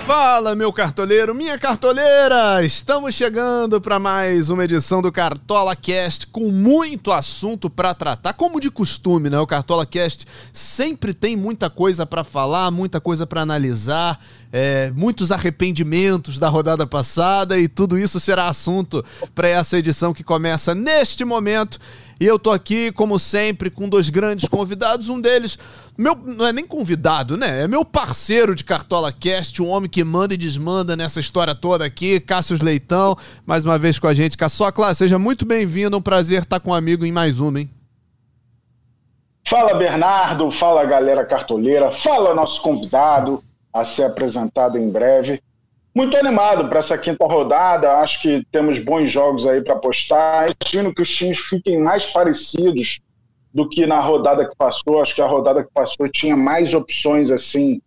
Fala, meu cartoleiro, minha cartoleira! Estamos chegando para mais uma edição do Cartola Cast com muito assunto para tratar, como de costume, né? O Cartola Cast sempre tem muita coisa para falar, muita coisa para analisar, muitos arrependimentos da rodada passada e tudo isso será assunto para essa edição que começa neste momento. E eu tô aqui, como sempre, com dois grandes convidados. Um deles, não é nem convidado, né? É meu parceiro de Cartola Cast, um homem que manda e desmanda nessa história toda aqui, Cássio Leitão, mais uma vez com a gente. Caçocla, seja muito bem-vindo, um prazer estar com um amigo em mais uma, hein? Fala, Bernardo, fala, galera cartoleira, fala nosso convidado a ser apresentado em breve. Muito animado para essa quinta rodada, acho que temos bons jogos aí para apostar. Imagino que os times fiquem mais parecidos do que na rodada que passou. Acho que a rodada que passou tinha mais opções assim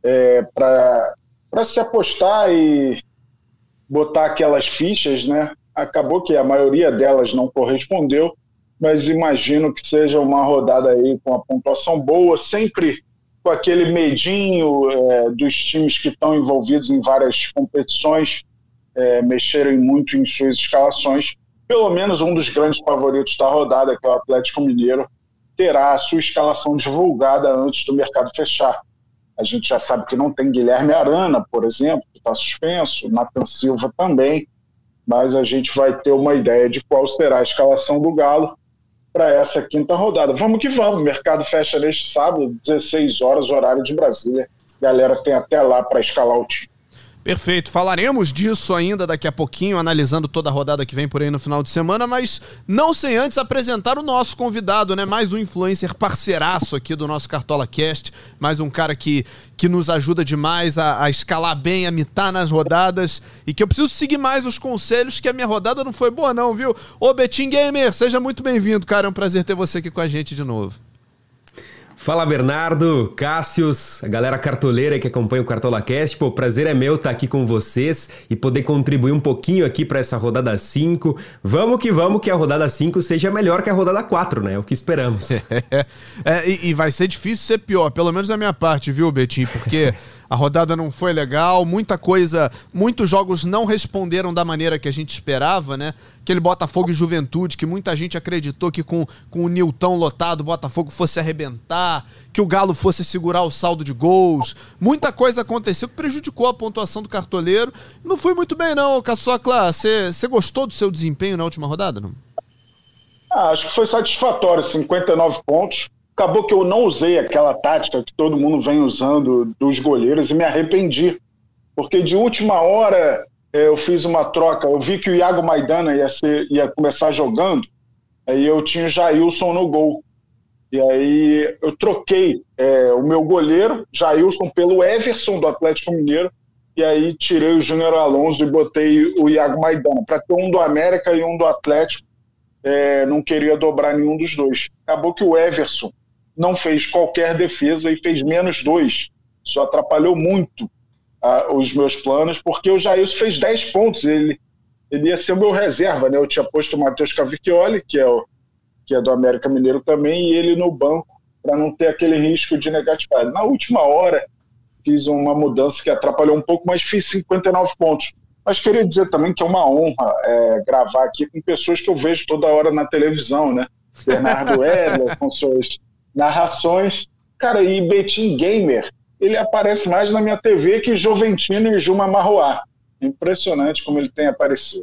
para se apostar e botar aquelas fichas, né? Acabou que a maioria delas não correspondeu, mas imagino que seja uma rodada aí com a pontuação boa, sempre com aquele medinho dos times que estão envolvidos em várias competições mexerem muito em suas escalações. Pelo menos um dos grandes favoritos da rodada, que é o Atlético Mineiro, terá a sua escalação divulgada antes do mercado fechar. A gente já sabe que não tem Guilherme Arana, por exemplo, que está suspenso, Nathan Silva também, mas a gente vai ter uma ideia de qual será a escalação do Galo para essa quinta rodada. Vamos que vamos, o mercado fecha neste sábado, 16 horas, horário de Brasília. Galera tem até lá para escalar o time. Perfeito, falaremos disso ainda daqui a pouquinho, analisando toda a rodada que vem por aí no final de semana, mas não sem antes apresentar o nosso convidado, né? Mais um influencer parceiraço aqui do nosso Cartola Cast, mais um cara que nos ajuda demais a escalar bem, a mitar nas rodadas e que eu preciso seguir mais os conselhos, que a minha rodada não foi boa não, viu? Ô Betim Gamer, seja muito bem-vindo, cara, é um prazer ter você aqui com a gente de novo. Fala, Bernardo, Cássius, a galera cartoleira que acompanha o Cartola Cast. Pô, o prazer é meu estar aqui com vocês e poder contribuir um pouquinho aqui para essa rodada 5. Vamos, que a rodada 5 seja melhor que a rodada 4, né? É o que esperamos. E vai ser difícil ser pior, pelo menos da minha parte, viu, Betim? Porque a rodada não foi legal, muita coisa, muitos jogos não responderam da maneira que a gente esperava, né? Aquele Botafogo e Juventude, que muita gente acreditou que com o Nilton lotado o Botafogo fosse arrebentar, que o Galo fosse segurar o saldo de gols. Muita coisa aconteceu que prejudicou a pontuação do cartoleiro. Não foi muito bem não, Caçocla. Você gostou do seu desempenho na última rodada, não? Acho que foi satisfatório, 59 pontos. Acabou que eu não usei aquela tática que todo mundo vem usando dos goleiros e me arrependi. Porque de última hora eu fiz uma troca. Eu vi que o Iago Maidana ia começar jogando, aí eu tinha o Jailson no gol. E aí eu troquei o meu goleiro, Jailson, pelo Everson do Atlético Mineiro, e aí tirei o Júnior Alonso e botei o Iago Maidana, para ter um do América e um do Atlético. Não queria dobrar nenhum dos dois. Acabou que o Everson não fez qualquer defesa e fez -2. Isso atrapalhou muito os meus planos, porque o Jailson fez 10 pontos. Ele ia ser o meu reserva, né? Eu tinha posto o Matheus Cavicchioli, que é do América Mineiro também, e ele no banco, para não ter aquele risco de negatividade. Na última hora, fiz uma mudança que atrapalhou um pouco, mas fiz 59 pontos. Mas queria dizer também que é uma honra gravar aqui com pessoas que eu vejo toda hora na televisão, né? Bernardo Edler, com suas narrações. Cara, e Betim Gamer, ele aparece mais na minha TV que Joventino e Juma Marroá. Impressionante como ele tem aparecido.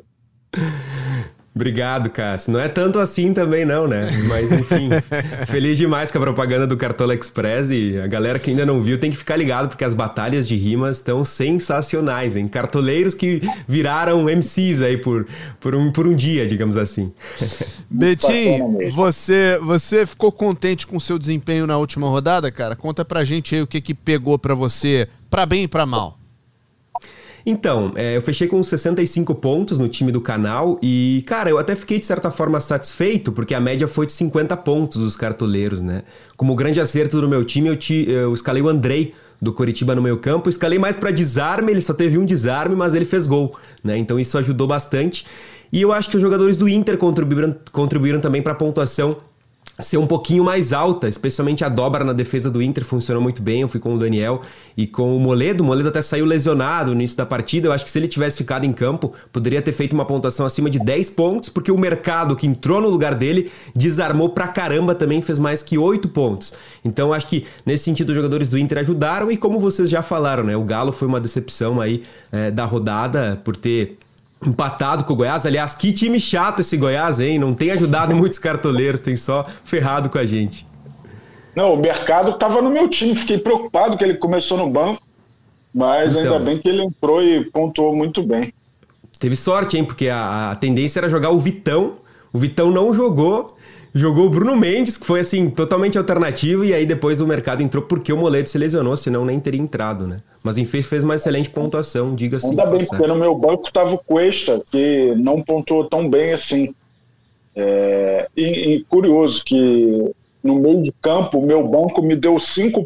Obrigado, Cássio. Não é tanto assim também não, né? Mas enfim, feliz demais com a propaganda do Cartola Express e a galera que ainda não viu tem que ficar ligado porque as batalhas de rimas estão sensacionais, hein? Cartoleiros que viraram MCs aí por um dia, digamos assim. Betim, você ficou contente com o seu desempenho na última rodada, cara? Conta pra gente aí o que pegou pra você, pra bem e pra mal. Então, eu fechei com 65 pontos no time do canal e, cara, eu até fiquei de certa forma satisfeito porque a média foi de 50 pontos dos cartoleiros, né? Como grande acerto do meu time, eu escalei o Andrei do Coritiba no meio campo, escalei mais para desarme, ele só teve um desarme, mas ele fez gol, né? Então isso ajudou bastante. E eu acho que os jogadores do Inter contribuíram também para a pontuação ser um pouquinho mais alta, especialmente a dobra na defesa do Inter funcionou muito bem. Eu fui com o Daniel e com o Moledo até saiu lesionado no início da partida. Eu acho que se ele tivesse ficado em campo, poderia ter feito uma pontuação acima de 10 pontos, porque o mercado que entrou no lugar dele desarmou pra caramba também, fez mais que 8 pontos. Então acho que nesse sentido os jogadores do Inter ajudaram, e como vocês já falaram, né, o Galo foi uma decepção aí da rodada por ter empatado com o Goiás. Aliás, que time chato esse Goiás, hein? Não tem ajudado muitos cartoleiros, tem só ferrado com a gente. Não, o mercado estava no meu time. Fiquei preocupado que ele começou no banco, mas ainda bem que ele entrou e pontuou muito bem. Teve sorte, hein? Porque a tendência era jogar o Vitão. O Vitão não jogou o Bruno Mendes, que foi assim, totalmente alternativo, e aí depois o mercado entrou porque o Moledo se lesionou, senão nem teria entrado, né? Mas enfim, fez uma excelente pontuação, diga-se. Ainda bem, porque no meu banco estava o Cuesta, que não pontuou tão bem assim. E curioso que no meio de campo o meu banco me deu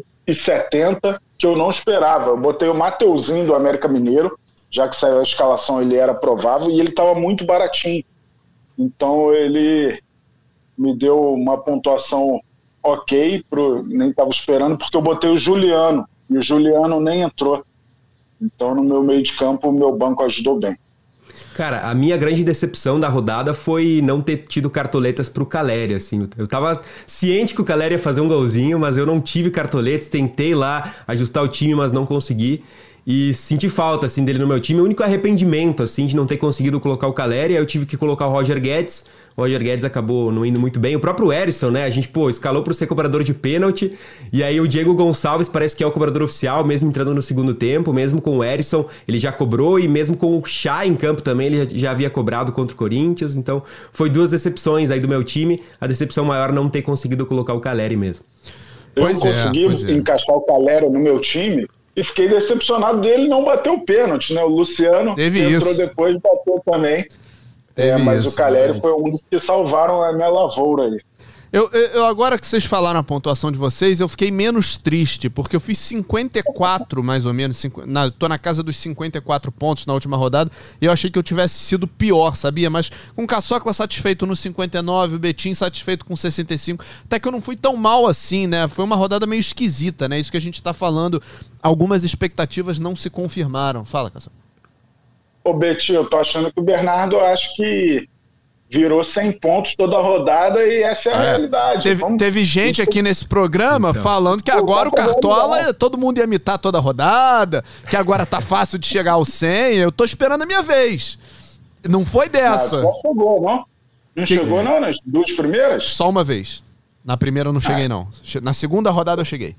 5,70, que eu não esperava. Eu botei o Mateuzinho do América Mineiro, já que saiu a escalação, ele era provável, e ele estava muito baratinho. Então ele me deu uma pontuação ok, nem estava esperando, porque eu botei o Juliano, e o Juliano nem entrou. Então, no meu meio de campo, o meu banco ajudou bem. Cara, a minha grande decepção da rodada foi não ter tido cartoletas pro Caleri, assim. Eu tava ciente que o Caleri ia fazer um golzinho, mas eu não tive cartoletas, tentei lá ajustar o time, mas não consegui. E senti falta, assim, dele no meu time. O único arrependimento, assim, de não ter conseguido colocar o Caleri, aí eu tive que colocar o Roger Guedes. O Roger Guedes acabou não indo muito bem. O próprio Erisson, né? A gente, escalou para ser cobrador de pênalti. E aí o Diego Gonçalves parece que é o cobrador oficial, mesmo entrando no segundo tempo. Mesmo com o Erisson, ele já cobrou. E mesmo com o Chá em campo também, ele já havia cobrado contra o Corinthians. Então, foi 2 decepções aí do meu time. A decepção maior não ter conseguido colocar o Caleri mesmo. Eu consegui encaixar o Caleri no meu time e fiquei decepcionado dele não bater o pênalti, né? O Luciano entrou depois e bateu também. Mas o Caleri foi um dos que salvaram a minha lavoura aí. Eu agora que vocês falaram a pontuação de vocês, eu fiquei menos triste, porque eu fiz 54, mais ou menos, tô na casa dos 54 pontos na última rodada, e eu achei que eu tivesse sido pior, sabia? Mas com o Caçocla satisfeito no 59, o Betinho satisfeito com 65, até que eu não fui tão mal assim, né? Foi uma rodada meio esquisita, né? Isso que a gente tá falando, algumas expectativas não se confirmaram. Fala, Caçocla. Ô, Betinho, eu tô achando que o Bernardo, acho que virou 100 pontos toda a rodada, e essa é a realidade. Teve gente aqui nesse programa falando que agora o Cartola, todo mundo ia imitar toda a rodada, que agora tá fácil de chegar ao 100. Eu tô esperando a minha vez. Não foi dessa. Não chegou, não? Não chegou, não, nas 2 primeiras? Só uma vez. Na primeira eu não cheguei, não. Na segunda rodada eu cheguei.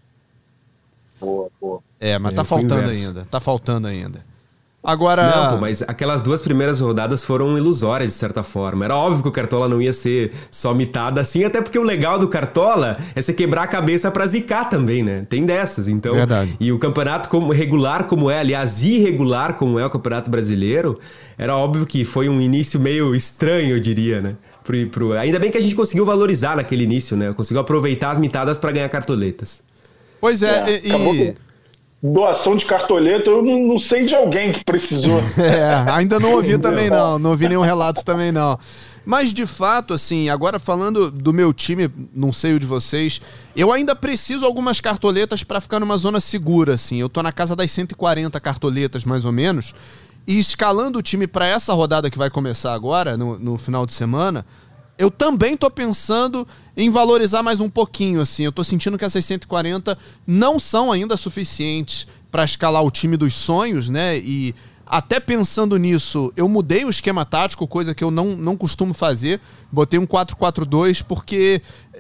Boa. Mas tá faltando ainda. Tá faltando ainda. Agora... Não, mas aquelas 2 primeiras rodadas foram ilusórias, de certa forma. Era óbvio que o Cartola não ia ser só mitado assim, até porque o legal do Cartola é você quebrar a cabeça pra zicar também, né? Tem dessas, então... Verdade. E o campeonato regular como é, aliás, irregular como é o Campeonato Brasileiro, era óbvio que foi um início meio estranho, eu diria, né? Ainda bem que a gente conseguiu valorizar naquele início, né? Conseguiu aproveitar as mitadas pra ganhar cartoletas. Pois é, doação de cartoleta, eu não sei de alguém que precisou. Ainda não ouvi também não ouvi nenhum relato também não. Mas de fato, assim, agora falando do meu time, não sei o de vocês, eu ainda preciso algumas cartoletas para ficar numa zona segura, assim. Eu tô na casa das 140 cartoletas, mais ou menos, e escalando o time para essa rodada que vai começar agora, no final de semana, eu também tô pensando em valorizar mais um pouquinho, assim. Eu tô sentindo que essas 140 não são ainda suficientes para escalar o time dos sonhos, né? E até pensando nisso, eu mudei o esquema tático, coisa que eu não costumo fazer. Botei um 4-4-2 porque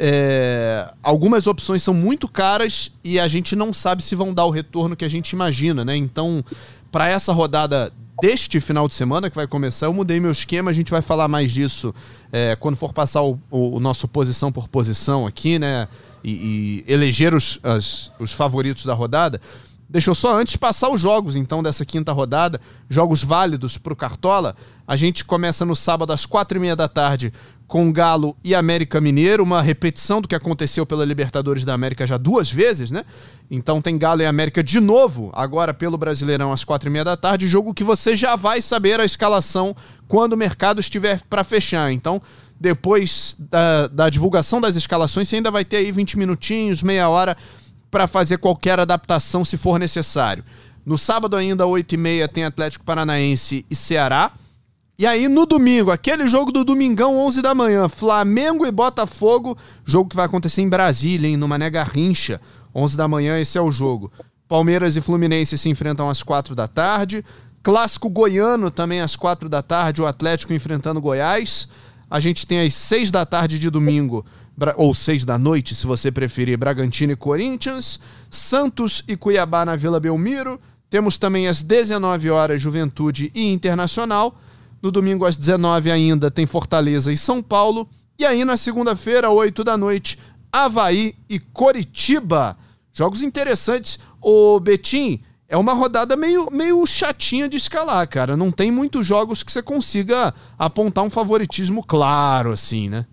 algumas opções são muito caras e a gente não sabe se vão dar o retorno que a gente imagina, né? Então, para essa rodada deste final de semana que vai começar, eu mudei meu esquema, a gente vai falar mais disso quando for passar o nosso posição por posição aqui, né? E eleger os favoritos da rodada. Deixa eu só antes passar os jogos, então, dessa quinta rodada, jogos válidos para o Cartola. A gente começa no sábado às 4h30 da tarde com Galo e América Mineiro, uma repetição do que aconteceu pela Libertadores da América já 2 vezes, né? Então tem Galo e América de novo, agora pelo Brasileirão às 4h30 da tarde, jogo que você já vai saber a escalação quando o mercado estiver para fechar. Então, depois da divulgação das escalações, você ainda vai ter aí 20 minutinhos, meia hora, para fazer qualquer adaptação se for necessário. No sábado ainda, 8h30, tem Atlético Paranaense e Ceará. E aí no domingo, aquele jogo do domingão, 11 da manhã, Flamengo e Botafogo, jogo que vai acontecer em Brasília, hein, no Mané Garrincha, 11 da manhã, esse é o jogo. Palmeiras e Fluminense se enfrentam às 4 da tarde. Clássico goiano também às 4 da tarde, o Atlético enfrentando Goiás. A gente tem às 6 da tarde de domingo, ou 6 da noite, se você preferir, Bragantino e Corinthians. Santos e Cuiabá na Vila Belmiro. Temos também às 19 horas Juventude e Internacional. No domingo às 19 ainda tem Fortaleza e São Paulo. E aí na segunda-feira, 8 da noite, Avaí e Coritiba. Jogos interessantes. Ô Betim, é uma rodada meio chatinha de escalar, cara. Não tem muitos jogos que você consiga apontar um favoritismo claro, assim, né?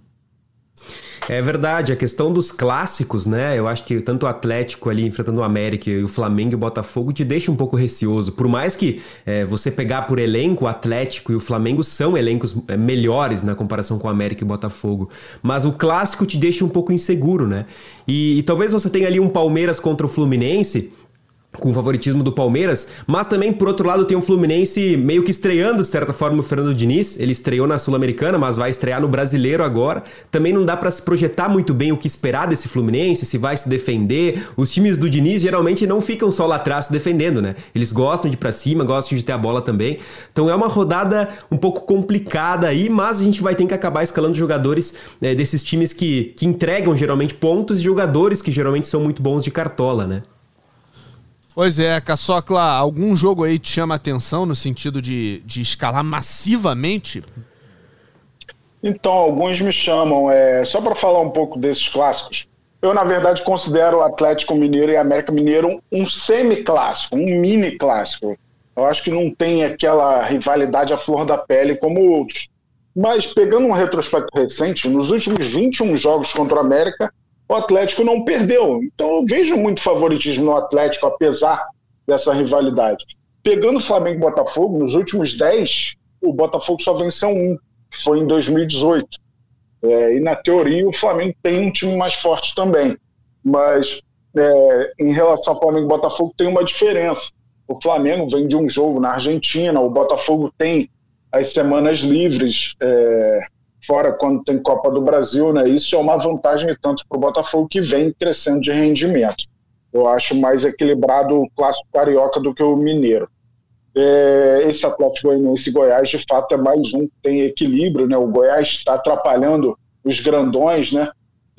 É verdade, a questão dos clássicos, né? Eu acho que tanto o Atlético ali enfrentando o América e o Flamengo e o Botafogo te deixa um pouco receoso. Por mais que você pegar por elenco, o Atlético e o Flamengo são elencos melhores na comparação com o América e o Botafogo. Mas o clássico te deixa um pouco inseguro, né? E talvez você tenha ali um Palmeiras contra o Fluminense, com o favoritismo do Palmeiras, mas também, por outro lado, tem o Fluminense meio que estreando, de certa forma, o Fernando Diniz. Ele estreou na Sul-Americana, mas vai estrear no Brasileiro agora. Também não dá pra se projetar muito bem o que esperar desse Fluminense, se vai se defender. Os times do Diniz geralmente não ficam só lá atrás se defendendo, né? Eles gostam de ir pra cima, gostam de ter a bola também. Então é uma rodada um pouco complicada aí, mas a gente vai ter que acabar escalando jogadores desses times que entregam geralmente pontos e jogadores que geralmente são muito bons de cartola, né? Pois é, Caçocla, algum jogo aí te chama a atenção no sentido de escalar massivamente? Então, alguns me chamam. Só para falar um pouco desses clássicos, eu, na verdade, considero o Atlético Mineiro e América Mineiro um semi-clássico, um mini-clássico. Eu acho que não tem aquela rivalidade à flor da pele como outros. Mas, pegando um retrospecto recente, nos últimos 21 jogos contra o América, o Atlético não perdeu. Então eu vejo muito favoritismo no Atlético, apesar dessa rivalidade. Pegando o Flamengo e Botafogo, nos últimos 10, o Botafogo só venceu um, que foi em 2018. E na teoria o Flamengo tem um time mais forte também. Mas em relação ao Flamengo e Botafogo tem uma diferença. O Flamengo vem de um jogo na Argentina, o Botafogo tem as semanas livres, fora quando tem Copa do Brasil, né? Isso é uma vantagem tanto para o Botafogo, que vem crescendo de rendimento. Eu acho mais equilibrado o clássico carioca do que o mineiro. Esse Atlético Goianiense e Goiás, de fato, é mais um que tem equilíbrio, né? O Goiás está atrapalhando os grandões, né?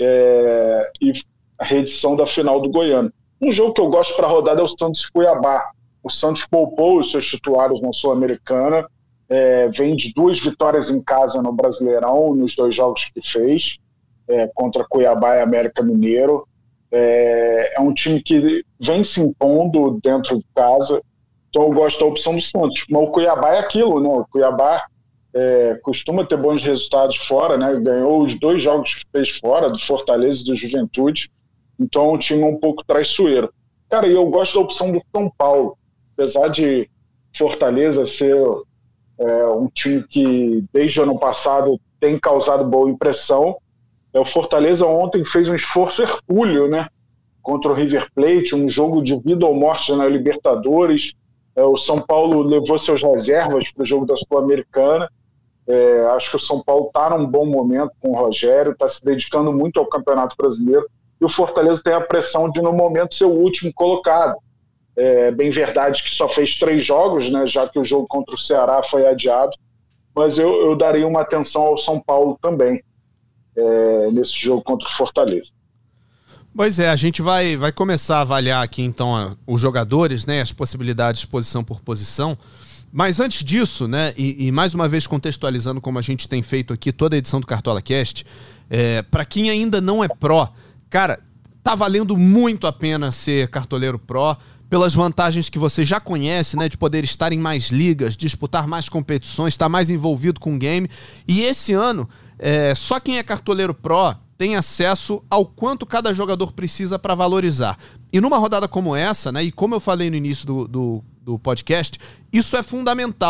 E a reedição da final do Goiano. Um jogo que eu gosto para a rodada é o Santos e Cuiabá. O Santos poupou os seus titulares na Sul-Americana, vem de 2 vitórias em casa no Brasileirão, nos 2 jogos que fez, contra Cuiabá e América Mineiro. É um time que vem se impondo dentro de casa, então eu gosto da opção do Santos. Mas o Cuiabá é aquilo, né? O Cuiabá costuma ter bons resultados fora, né? Ganhou os 2 jogos que fez fora, do Fortaleza e do Juventude, então é um time um pouco traiçoeiro. Cara, e eu gosto da opção do São Paulo, apesar de Fortaleza ser um time que desde o ano passado tem causado boa impressão. O Fortaleza ontem fez um esforço hercúleo, né, contra o River Plate, um jogo de vida ou morte na Libertadores. O São Paulo levou seus reservas para o jogo da Sul-Americana. Acho que o São Paulo está num bom momento com o Rogério, está se dedicando muito ao Campeonato Brasileiro, e o Fortaleza tem a pressão de, no momento, ser o último colocado. Bem verdade que só fez 3 jogos, né, já que o jogo contra o Ceará foi adiado, mas eu daria uma atenção ao São Paulo também, nesse jogo contra o Fortaleza. Pois a gente vai começar a avaliar aqui então os jogadores, né, as possibilidades posição por posição, mas antes disso, né, e mais uma vez contextualizando como a gente tem feito aqui toda a edição do Cartola Cast, para quem ainda não é pró, cara, tá valendo muito a pena ser cartoleiro pró, pelas vantagens que você já conhece, né, de poder estar em mais ligas, disputar mais competições, estar mais envolvido com o game. E esse ano, só quem é cartoleiro pró tem acesso ao quanto cada jogador precisa para valorizar. E numa rodada como essa, né, e como eu falei no início do podcast, isso é fundamental.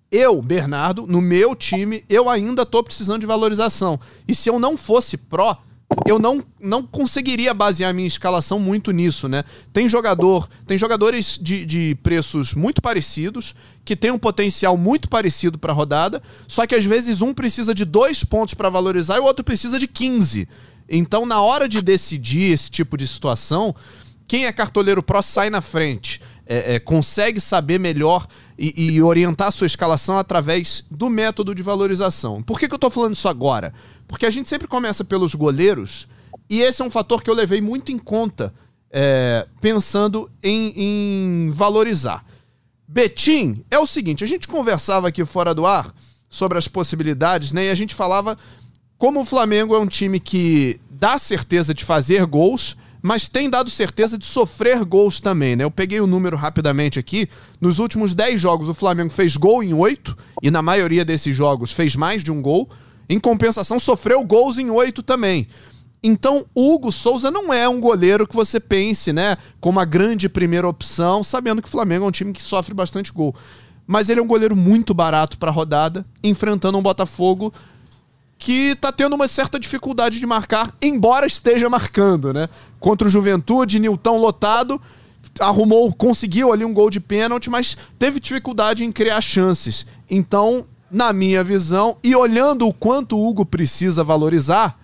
Eu, Bernardo, no meu time, eu ainda tô precisando de valorização. E se eu não fosse pró, eu não conseguiria basear minha escalação muito nisso, né? Tem jogadores de preços muito parecidos, que tem um potencial muito parecido para a rodada, só que às vezes um precisa de 2 pontos para valorizar e o outro precisa de 15. Então, na hora de decidir esse tipo de situação, quem é cartoleiro pró sai na frente, consegue saber melhor e orientar a sua escalação através do método de valorização. Por que eu tô falando isso agora? Porque a gente sempre começa pelos goleiros, e esse é um fator que eu levei muito em conta, pensando em valorizar. Betim, é o seguinte, a gente conversava aqui fora do ar sobre as possibilidades, né? E a gente falava como o Flamengo é um time que dá certeza de fazer gols, mas tem dado certeza de sofrer gols também, né? Eu peguei o número rapidamente aqui. Nos últimos 10 jogos, o Flamengo fez gol em 8, e na maioria desses jogos fez mais de um gol. Em compensação, sofreu gols em 8 também. Então, o Hugo Souza não é um goleiro que você pense, né, como a grande primeira opção, sabendo que o Flamengo é um time que sofre bastante gol. Mas ele é um goleiro muito barato para a rodada, enfrentando um Botafogo que tá tendo uma certa dificuldade de marcar, embora esteja marcando, né? Contra o Juventude, Nilton lotado, conseguiu ali um gol de pênalti, mas teve dificuldade em criar chances. Então, na minha visão, e olhando o quanto o Hugo precisa valorizar,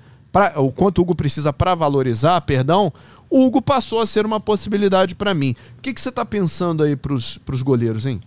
para valorizar, o Hugo passou a ser uma possibilidade para mim. O que você tá pensando aí pros goleiros, hein?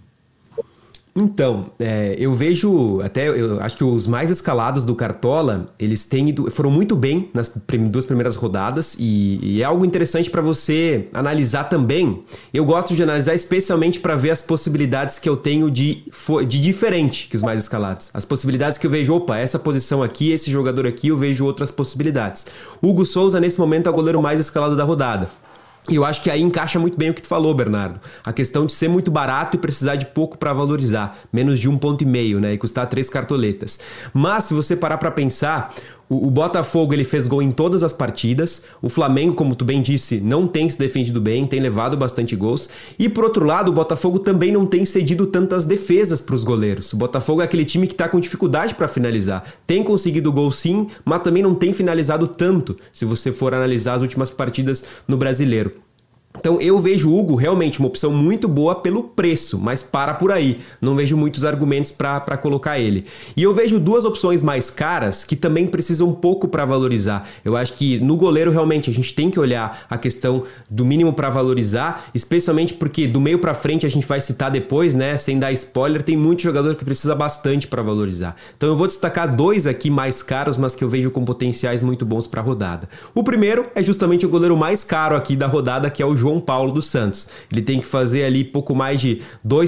Então, eu vejo, eu acho que os mais escalados do Cartola, eles foram muito bem nas 2 primeiras rodadas, e é algo interessante para você analisar também. Eu gosto de analisar especialmente para ver as possibilidades que eu tenho de diferente que os mais escalados. As possibilidades que eu vejo, essa posição aqui, esse jogador aqui, eu vejo outras possibilidades. Hugo Souza, nesse momento, é o goleiro mais escalado da rodada. E eu acho que aí encaixa muito bem o que tu falou, Bernardo. A questão de ser muito barato e precisar de pouco para valorizar. Menos de 1,5 ponto, né? E custar 3 cartoletas. Mas, se você parar para pensar, o Botafogo ele fez gol em todas as partidas. O Flamengo, como tu bem disse, não tem se defendido bem, tem levado bastante gols. E, por outro lado, o Botafogo também não tem cedido tantas defesas para os goleiros. O Botafogo é aquele time que está com dificuldade para finalizar. Tem conseguido gol sim, mas também não tem finalizado tanto, se você for analisar as últimas partidas no Brasileiro. Então eu vejo o Hugo realmente uma opção muito boa pelo preço, mas para por aí. Não vejo muitos argumentos para colocar ele. E eu vejo 2 opções mais caras que também precisam um pouco para valorizar. Eu acho que no goleiro realmente a gente tem que olhar a questão do mínimo para valorizar, especialmente porque do meio para frente a gente vai citar depois, né? Sem dar spoiler, tem muito jogador que precisa bastante para valorizar. Então eu vou destacar 2 aqui mais caros, mas que eu vejo com potenciais muito bons para a rodada. O primeiro é justamente o goleiro mais caro aqui da rodada, que é o João Paulo dos Santos. Ele tem que fazer ali pouco mais de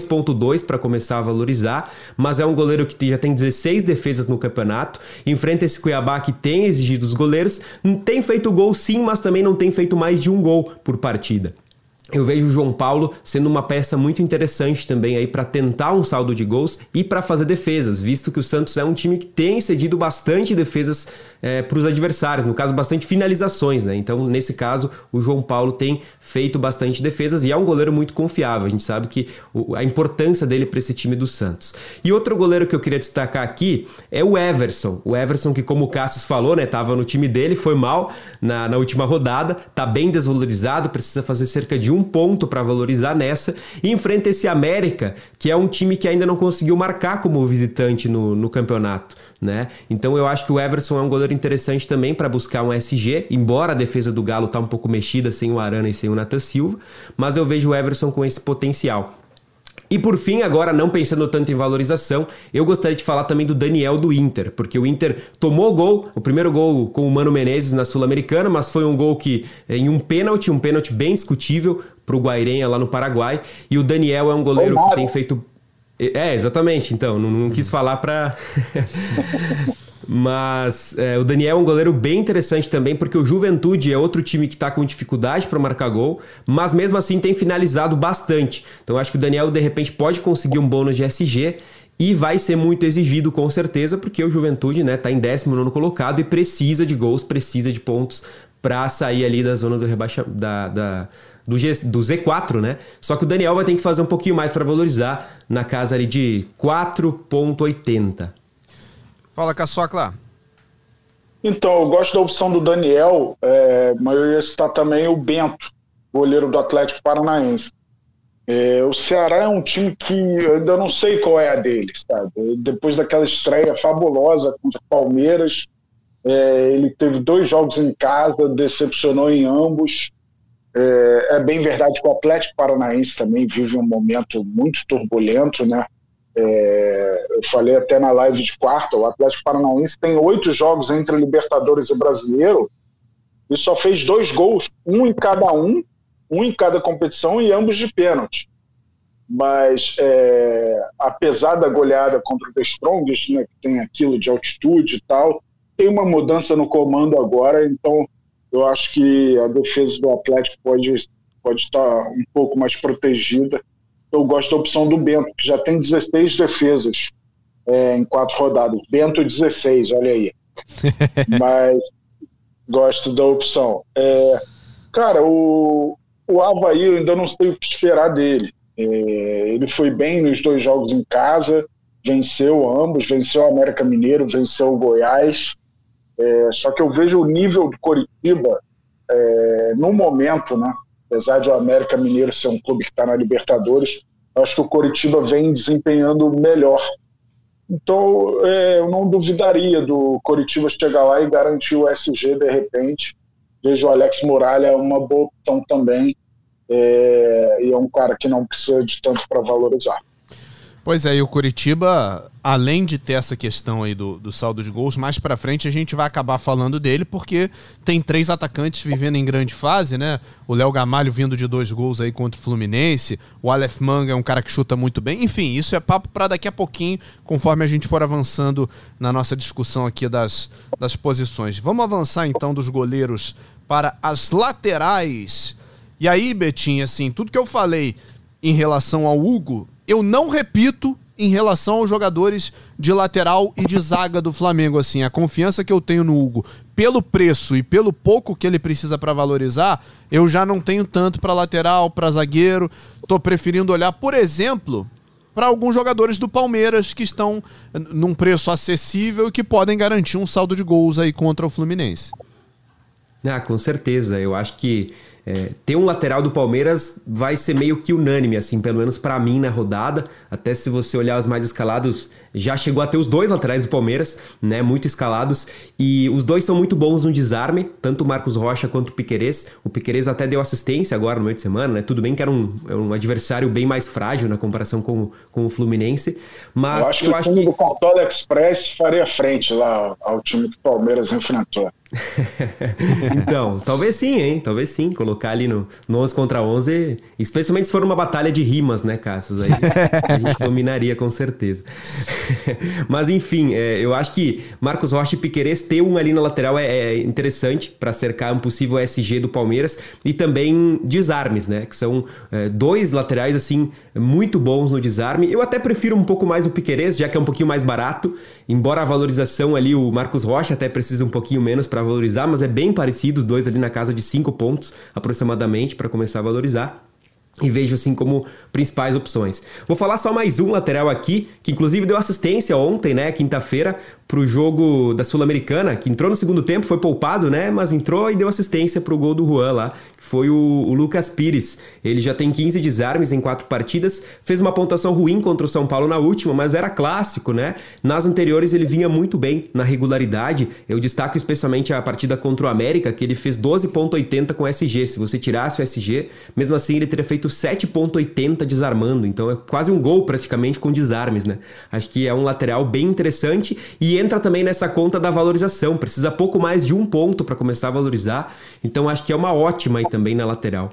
2,2 para começar a valorizar, mas é um goleiro que já tem 16 defesas no campeonato, enfrenta esse Cuiabá que tem exigido os goleiros, tem feito gol sim, mas também não tem feito mais de um gol por partida. Eu vejo o João Paulo sendo uma peça muito interessante também aí para tentar um saldo de gols e para fazer defesas, visto que o Santos é um time que tem cedido bastante defesas para os adversários, no caso bastante finalizações, né? Então nesse caso o João Paulo tem feito bastante defesas e é um goleiro muito confiável, a gente sabe que a importância dele para esse time do Santos. E outro goleiro que eu queria destacar aqui é o Everson que, como o Cassius falou, né, tava no time dele, foi mal na última rodada, tá bem desvalorizado, precisa fazer cerca de 1 ponto para valorizar nessa, e enfrenta esse América, que é um time que ainda não conseguiu marcar como visitante no campeonato, né? Então eu acho que o Everson é um goleiro interessante também para buscar um SG, embora a defesa do Galo tá um pouco mexida sem o Arana e sem o Nathan Silva, mas eu vejo o Everson com esse potencial. E por fim, agora não pensando tanto em valorização, eu gostaria de falar também do Daniel do Inter, porque o Inter tomou gol, o primeiro gol com o Mano Menezes na Sul-Americana, mas foi um gol que em um pênalti bem discutível para o Guairenha lá no Paraguai, e o Daniel é um goleiro que tem feito... exatamente, então, não quis falar para... Mas o Daniel é um goleiro bem interessante também, porque o Juventude é outro time que está com dificuldade para marcar gol, mas mesmo assim tem finalizado bastante. Então acho que o Daniel de repente pode conseguir um bônus de SG e vai ser muito exigido com certeza, porque o Juventude, né, tá em 19º colocado e precisa de gols, precisa de pontos para sair ali da zona do do Z4, né? Só que o Daniel vai ter que fazer um pouquinho mais para valorizar, na casa ali de 4,80. Fala, Caçocla. Então, eu gosto da opção do Daniel, mas eu ia citar também o Bento, goleiro do Atlético Paranaense. O Ceará é um time que eu ainda não sei qual é a dele, sabe? Depois daquela estreia fabulosa contra o Palmeiras, ele teve 2 jogos em casa, decepcionou em ambos. É bem verdade que o Atlético Paranaense também vive um momento muito turbulento, né? Eu falei até na live de quarta, o Atlético Paranaense tem 8 jogos entre Libertadores e Brasileiro e só fez 2 gols, um em cada competição e ambos de pênalti. Mas apesar da goleada contra o The Strongest, né, que tem aquilo de altitude e tal, tem uma mudança no comando agora, então eu acho que a defesa do Atlético pode estar um pouco mais protegida. Eu gosto da opção do Bento, que já tem 16 defesas em 4 rodadas. Bento 16, olha aí. Mas gosto da opção. Cara, o Avaí eu ainda não sei o que esperar dele. Ele foi bem nos 2 jogos em casa, venceu ambos, venceu o América Mineiro, venceu o Goiás. Só que eu vejo o nível do Coritiba no momento, né? Apesar de o América Mineiro ser um clube que está na Libertadores, eu acho que o Coritiba vem desempenhando melhor. Então, eu não duvidaria do Coritiba chegar lá e garantir o SG de repente. Vejo o Alex Muralha uma boa opção também, e é um cara que não precisa de tanto para valorizar. Pois é, e o Coritiba, além de ter essa questão aí do saldo de gols, mais pra frente a gente vai acabar falando dele, porque tem 3 atacantes vivendo em grande fase, né? O Léo Gamalho vindo de 2 gols aí contra o Fluminense, o Aleph Manga é um cara que chuta muito bem, enfim, isso é papo pra daqui a pouquinho, conforme a gente for avançando na nossa discussão aqui das posições. Vamos avançar então dos goleiros para as laterais. E aí, Betinho, assim, tudo que eu falei em relação ao Hugo, eu não repito em relação aos jogadores de lateral e de zaga do Flamengo, assim, a confiança que eu tenho no Hugo, pelo preço e pelo pouco que ele precisa para valorizar, eu já não tenho tanto para lateral, para zagueiro, tô preferindo olhar, por exemplo, para alguns jogadores do Palmeiras que estão num preço acessível e que podem garantir um saldo de gols aí contra o Fluminense. Com certeza, eu acho que ter um lateral do Palmeiras vai ser meio que unânime, assim, pelo menos pra mim na rodada. Até se você olhar os mais escalados, já chegou a ter os 2 laterais do Palmeiras, né, muito escalados, e os 2 são muito bons no desarme, tanto o Marcos Rocha quanto o Piquerez. O Piquerez até deu assistência agora no meio de semana, né, tudo bem que era um adversário bem mais frágil na comparação com o Fluminense, mas eu acho que o time do Cartola Express faria frente lá ao time que o Palmeiras enfrentou. Então, talvez sim, hein? Talvez sim. Colocar ali no 11 contra 11, especialmente se for uma batalha de rimas, né, Cassius? Aí a gente dominaria com certeza. Mas enfim, eu acho que Marcos Rocha e Piquerez ter um ali na lateral é interessante para cercar um possível SG do Palmeiras, e também desarmes, né? Que são 2 laterais assim muito bons no desarme. Eu até prefiro um pouco mais o Piquerez, já que é um pouquinho mais barato, embora a valorização ali, o Marcos Rocha até precisa um pouquinho menos para valorizar, mas é bem parecido, os 2 ali na casa de 5 pontos aproximadamente para começar a valorizar. E vejo assim como principais opções. Vou falar só mais um lateral aqui, que inclusive deu assistência ontem, né, quinta-feira, pro jogo da Sul-Americana, que entrou no segundo tempo, foi poupado, né, mas entrou e deu assistência pro gol do Juan lá, que foi o Lucas Pires. Ele já tem 15 desarmes em 4 partidas, fez uma pontuação ruim contra o São Paulo na última, mas era clássico, né? Nas anteriores ele vinha muito bem na regularidade. Eu destaco especialmente a partida contra o América, que ele fez 12,80 com SG. Se você tirasse o SG, mesmo assim ele teria feito 7,80 desarmando, então é quase um gol praticamente com desarmes, né? Acho que é um lateral bem interessante e entra também nessa conta da valorização, precisa pouco mais de 1 ponto para começar a valorizar, então acho que é uma ótima aí também na lateral.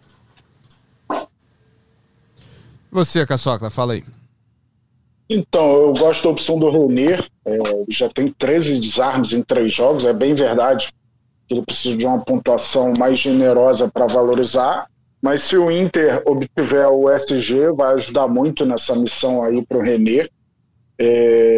Você, Caçocla, fala aí. Então, eu gosto da opção do René, já tem 13 desarmes em 3 jogos, é bem verdade que ele precisa de uma pontuação mais generosa para valorizar, mas se o Inter obtiver o SG, vai ajudar muito nessa missão aí para o René.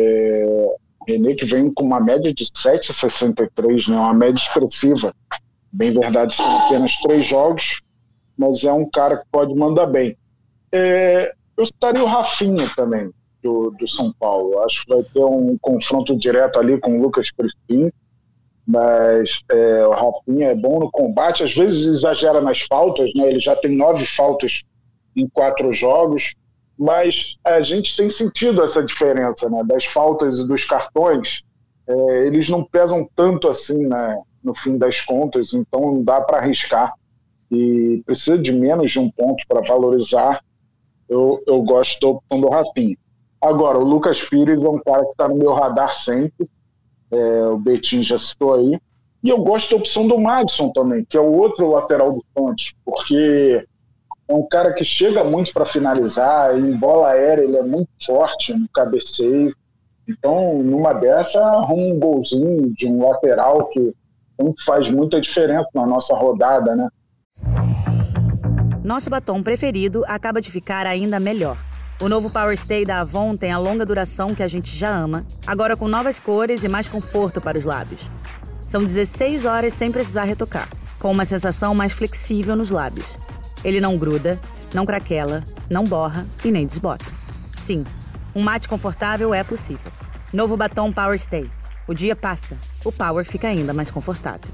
René que vem com uma média de 7,63, né? Uma média expressiva Bem verdade, são apenas 3 jogos, mas é um cara que pode mandar bem. Eu citaria o Rafinha também, do São Paulo. Acho que vai ter um confronto direto ali com o Lucas Crispim, mas o Rafinha é bom no combate, às vezes exagera nas faltas, né? Ele já tem 9 faltas em 4 jogos, mas a gente tem sentido essa diferença, né? Das faltas e dos cartões. Eles não pesam tanto assim, né? No fim das contas, então não dá para arriscar e precisa de menos de 1 ponto para valorizar. Eu gosto da opção do Rafinha. Agora, o Lucas Pires é um cara que está no meu radar sempre, o Betinho já citou aí, e eu gosto da opção do Madison também, que é o outro lateral do Santos, porque é um cara que chega muito para finalizar, e em bola aérea ele é muito forte no cabeceio, então numa dessa arruma um golzinho de um lateral que faz muita diferença na nossa rodada, né? Nosso batom preferido acaba de ficar ainda melhor. O novo Power Stay da Avon tem a longa duração que a gente já ama, agora com novas cores e mais conforto para os lábios. São 16 horas sem precisar retocar, com uma sensação mais flexível nos lábios. Ele não gruda, não craquela, não borra e nem desbota. Sim, um mate confortável é possível. Novo batom Power Stay. O dia passa, o Power fica ainda mais confortável.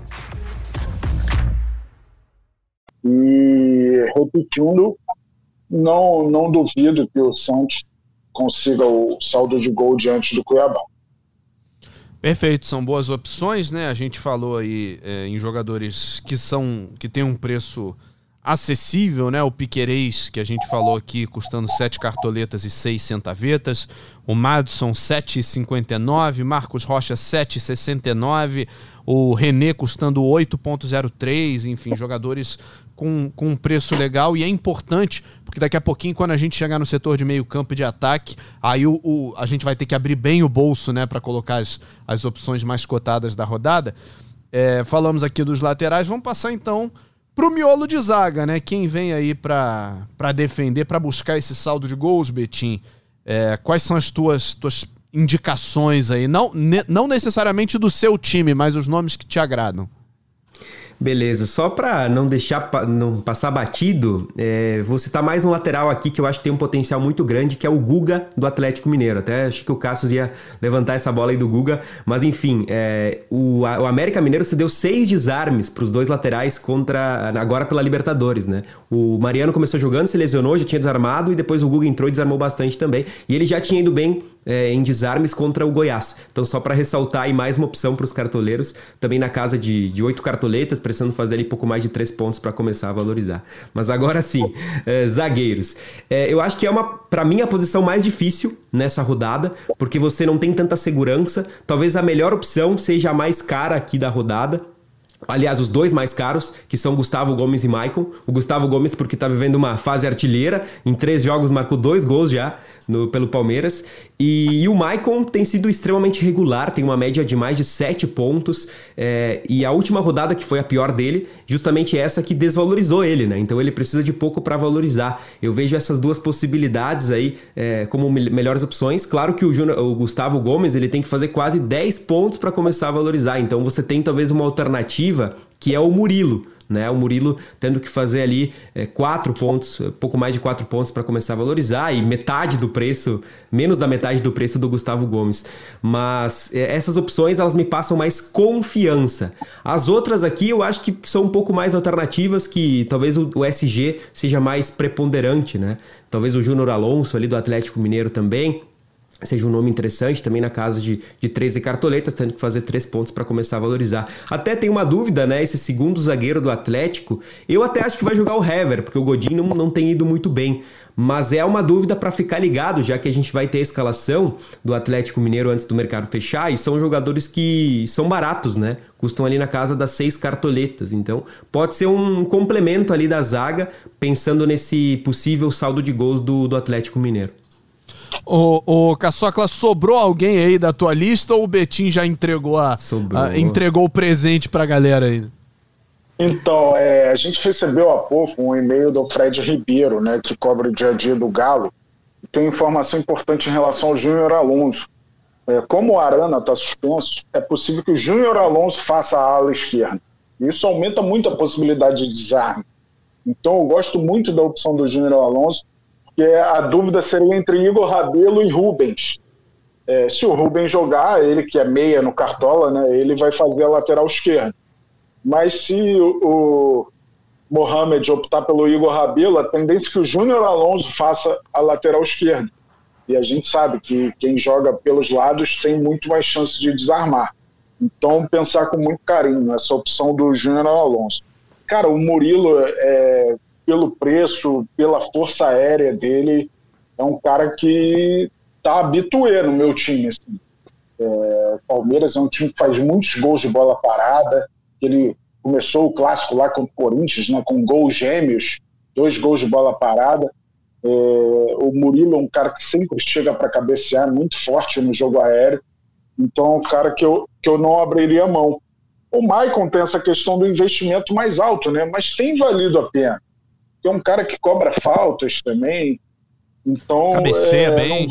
E repetindo, não duvido que o Santos consiga o saldo de gol diante do Cuiabá. Perfeito, são boas opções, né? A gente falou aí em jogadores que têm um preço acessível, né? O Piquerez, que a gente falou aqui, custando 7 cartoletas e 6 centavetas. O Madison, 7,59. Marcos Rocha, 7,69. O René custando 8,03. Enfim, jogadores com um preço legal. E é importante, porque daqui a pouquinho, quando a gente chegar no setor de meio campo e de ataque, aí a gente vai ter que abrir bem o bolso, né? Para colocar as opções mais cotadas da rodada. Falamos aqui dos laterais. Vamos passar, então, pro miolo de zaga, né? Quem vem aí para defender, para buscar esse saldo de gols, Betim? Quais são as tuas indicações aí? Não necessariamente do seu time, mas os nomes que te agradam. Beleza, só para não passar batido, vou citar mais um lateral aqui que eu acho que tem um potencial muito grande, que é o Guga do Atlético Mineiro. Até acho que o Cassius ia levantar essa bola aí do Guga, mas enfim, o América Mineiro cedeu 6 desarmes para os 2 laterais agora pela Libertadores, né? O Mariano começou jogando, se lesionou, já tinha desarmado, e depois o Guga entrou e desarmou bastante também, e ele já tinha ido bem em desarmes contra o Goiás. Então, só para ressaltar aí mais uma opção para os cartoleiros, também na casa de 8 cartoletas, precisando fazer ali pouco mais de 3 pontos para começar a valorizar. Mas agora sim, zagueiros. Eu acho que para mim, a posição mais difícil nessa rodada, porque você não tem tanta segurança. Talvez a melhor opção seja a mais cara aqui da rodada. Aliás, os 2 mais caros, que são Gustavo Gomes e Maicon. O Gustavo Gomes porque tá vivendo uma fase artilheira, em 3 jogos marcou 2 gols já pelo Palmeiras. E o Maicon tem sido extremamente regular, tem uma média de mais de 7 pontos. E a última rodada, que foi a pior dele, justamente essa que desvalorizou ele, né? Então ele precisa de pouco para valorizar. Eu vejo essas 2 possibilidades aí como melhores opções. Claro que o Gustavo Gomes ele tem que fazer quase 10 pontos para começar a valorizar. Então você tem talvez uma alternativa, que é o Murilo, né? O Murilo tendo que fazer ali 4 pontos, pouco mais de 4 pontos para começar a valorizar, e metade do preço, menos da metade do preço do Gustavo Gomes. Mas essas opções, elas me passam mais confiança. As outras aqui eu acho que são um pouco mais alternativas, que talvez o SG seja mais preponderante, né? Talvez o Júnior Alonso ali do Atlético Mineiro também seja um nome interessante, também na casa de 13 cartoletas, tendo que fazer 3 pontos para começar a valorizar. Até tem uma dúvida, né? Esse segundo zagueiro do Atlético, eu até acho que vai jogar o Hever, porque o Godin não tem ido muito bem. Mas é uma dúvida para ficar ligado, já que a gente vai ter a escalação do Atlético Mineiro antes do mercado fechar, e são jogadores que são baratos, né? Custam ali na casa das 6 cartoletas. Então, pode ser um complemento ali da zaga, pensando nesse possível saldo de gols do Atlético Mineiro. Ô Caçocla, sobrou alguém aí da tua lista ou o Betim já entregou entregou o presente pra galera aí? Então, a gente recebeu há pouco um e-mail do Fred Ribeiro, né, que cobre o dia a dia do Galo. Tem informação importante em relação ao Júnior Alonso. Como o Arana está suspenso, é possível que o Júnior Alonso faça a ala esquerda. Isso aumenta muito a possibilidade de desarme. Então eu gosto muito da opção do Júnior Alonso, porque a dúvida seria entre Igor Rabelo e Rubens. Se o Rubens jogar, ele que é meia no Cartola, né, ele vai fazer a lateral esquerda. Mas se o Mohamed optar pelo Igor Rabelo, a tendência é que o Júnior Alonso faça a lateral esquerda. E a gente sabe que quem joga pelos lados tem muito mais chance de desarmar. Então, pensar com muito carinho nessa opção do Júnior Alonso. Cara, o Murilo, pelo preço, pela força aérea dele, é um cara que tá habituê no meu time. Assim. Palmeiras é um time que faz muitos gols de bola parada. Ele começou o clássico lá contra o Corinthians, né, com gols gêmeos, 2 gols de bola parada. O Murilo é um cara que sempre chega para cabecear, muito forte no jogo aéreo. Então é um cara que eu não abriria mão. O Maicon tem essa questão do investimento mais alto, né? Mas tem valido a pena. É um cara que cobra faltas também. Então cabeceia bem.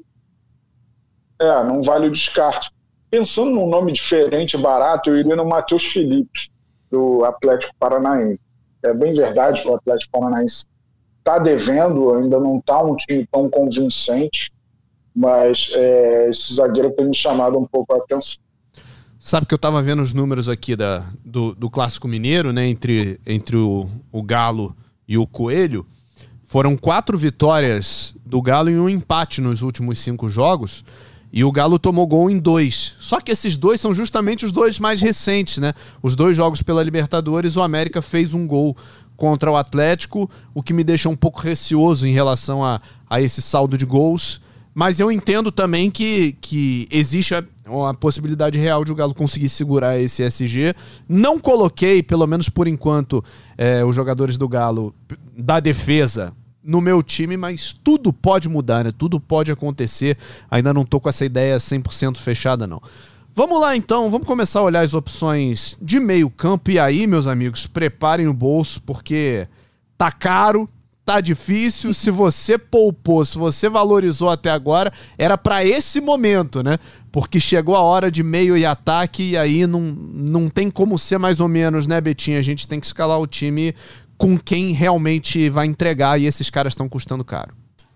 Não vale o descarte. Pensando num nome diferente, barato, eu iria no Matheus Felipe, do Atlético Paranaense. É bem verdade que o Atlético Paranaense está devendo, ainda não está um time tão convincente, mas esse zagueiro tem me chamado um pouco a atenção. Sabe que eu tava vendo os números aqui do Clássico Mineiro, né, entre o Galo e o Coelho. Foram 4 vitórias do Galo e um empate nos últimos 5 jogos, e o Galo tomou gol em 2. Só que esses 2 são justamente os 2 mais recentes, né? Os 2 jogos pela Libertadores, o América fez um gol contra o Atlético, o que me deixa um pouco receoso em relação a esse saldo de gols. Mas eu entendo também que existe a possibilidade real de o Galo conseguir segurar esse SG. Não coloquei, pelo menos por enquanto, os jogadores do Galo da defesa no meu time, mas tudo pode mudar, né? Tudo pode acontecer. Ainda não tô com essa ideia 100% fechada, não. Vamos lá, então. Vamos começar a olhar as opções de meio campo. E aí, meus amigos, preparem o bolso, porque tá caro. Tá difícil, se você poupou, se você valorizou até agora, era pra esse momento, né? Porque chegou a hora de meio e ataque e aí não tem como ser mais ou menos, né, Betinho? A gente tem que escalar o time com quem realmente vai entregar e esses caras estão custando caro.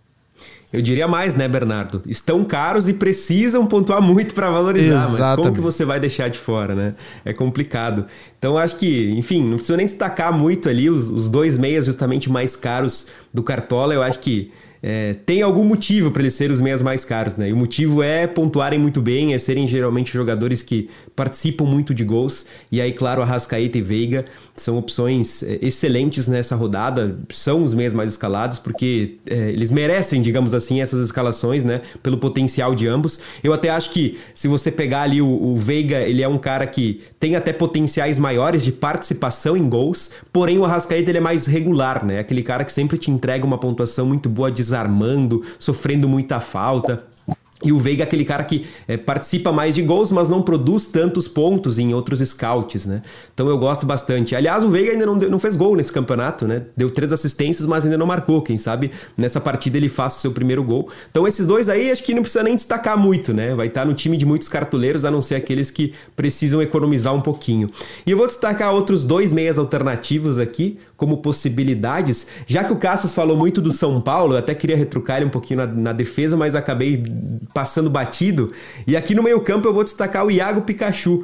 Eu diria mais, né, Bernardo? Estão caros e precisam pontuar muito para valorizar, Exatamente. Mas como que você vai deixar de fora, né? É complicado. Então, acho que, enfim, não precisa nem destacar muito ali os 2 meias justamente mais caros do Cartola. Eu acho que tem algum motivo para eles serem os meias mais caros, né? E o motivo é pontuarem muito bem, serem geralmente jogadores que participam muito de gols. E aí, claro, Arrascaeta e Veiga são opções excelentes nessa rodada, são os meias mais escalados, porque eles merecem, digamos assim, essas escalações, né? Pelo potencial de ambos. Eu até acho que se você pegar ali o Veiga, ele é um cara que tem até potenciais maiores de participação em gols, porém o Arrascaeta ele é mais regular, né? Aquele cara que sempre te entrega uma pontuação muito boa, desarmando, sofrendo muita falta. E o Veiga é aquele cara que participa mais de gols, mas não produz tantos pontos em outros scouts, né? Então eu gosto bastante. Aliás, o Veiga ainda não fez gol nesse campeonato, né? Deu 3 assistências, mas ainda não marcou. Quem sabe nessa partida ele faça o seu primeiro gol. Então esses 2 aí, acho que não precisa nem destacar muito, né? Vai estar no time de muitos cartoleiros, a não ser aqueles que precisam economizar um pouquinho. E eu vou destacar outros 2 meias alternativos aqui, como possibilidades. Já que o Cassius falou muito do São Paulo, eu até queria retrucar ele um pouquinho na defesa, mas acabei passando batido. E aqui no meio campo eu vou destacar o Iago Pikachu,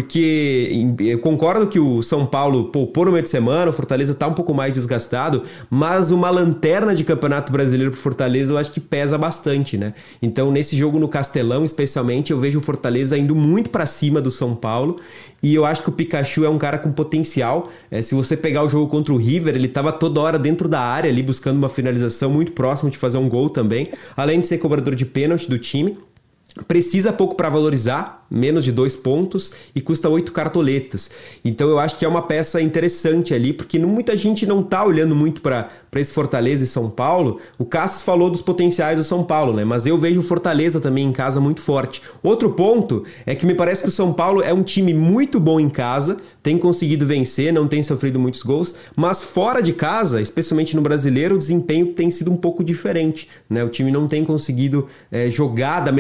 porque eu concordo que o São Paulo poupou no meio de semana, o Fortaleza tá um pouco mais desgastado, mas uma lanterna de Campeonato Brasileiro pro Fortaleza eu acho que pesa bastante, né? Então nesse jogo no Castelão, especialmente, eu vejo o Fortaleza indo muito para cima do São Paulo, e eu acho que o Pikachu é um cara com potencial. Se você pegar o jogo contra o River, ele tava toda hora dentro da área ali, buscando uma finalização, muito próximo de fazer um gol também, além de ser cobrador de pênalti do time. Precisa pouco para valorizar, menos de 2 pontos, e custa 8 cartoletas. Então eu acho que é uma peça interessante ali, porque muita gente não tá olhando muito para esse Fortaleza e São Paulo. O Cassius falou dos potenciais do São Paulo, né? Mas eu vejo o Fortaleza também em casa muito forte. Outro ponto é que me parece que o São Paulo é um time muito bom em casa, tem conseguido vencer, não tem sofrido muitos gols, mas fora de casa, especialmente no Brasileiro, o desempenho tem sido um pouco diferente, né? O time não tem conseguido jogar da mesma forma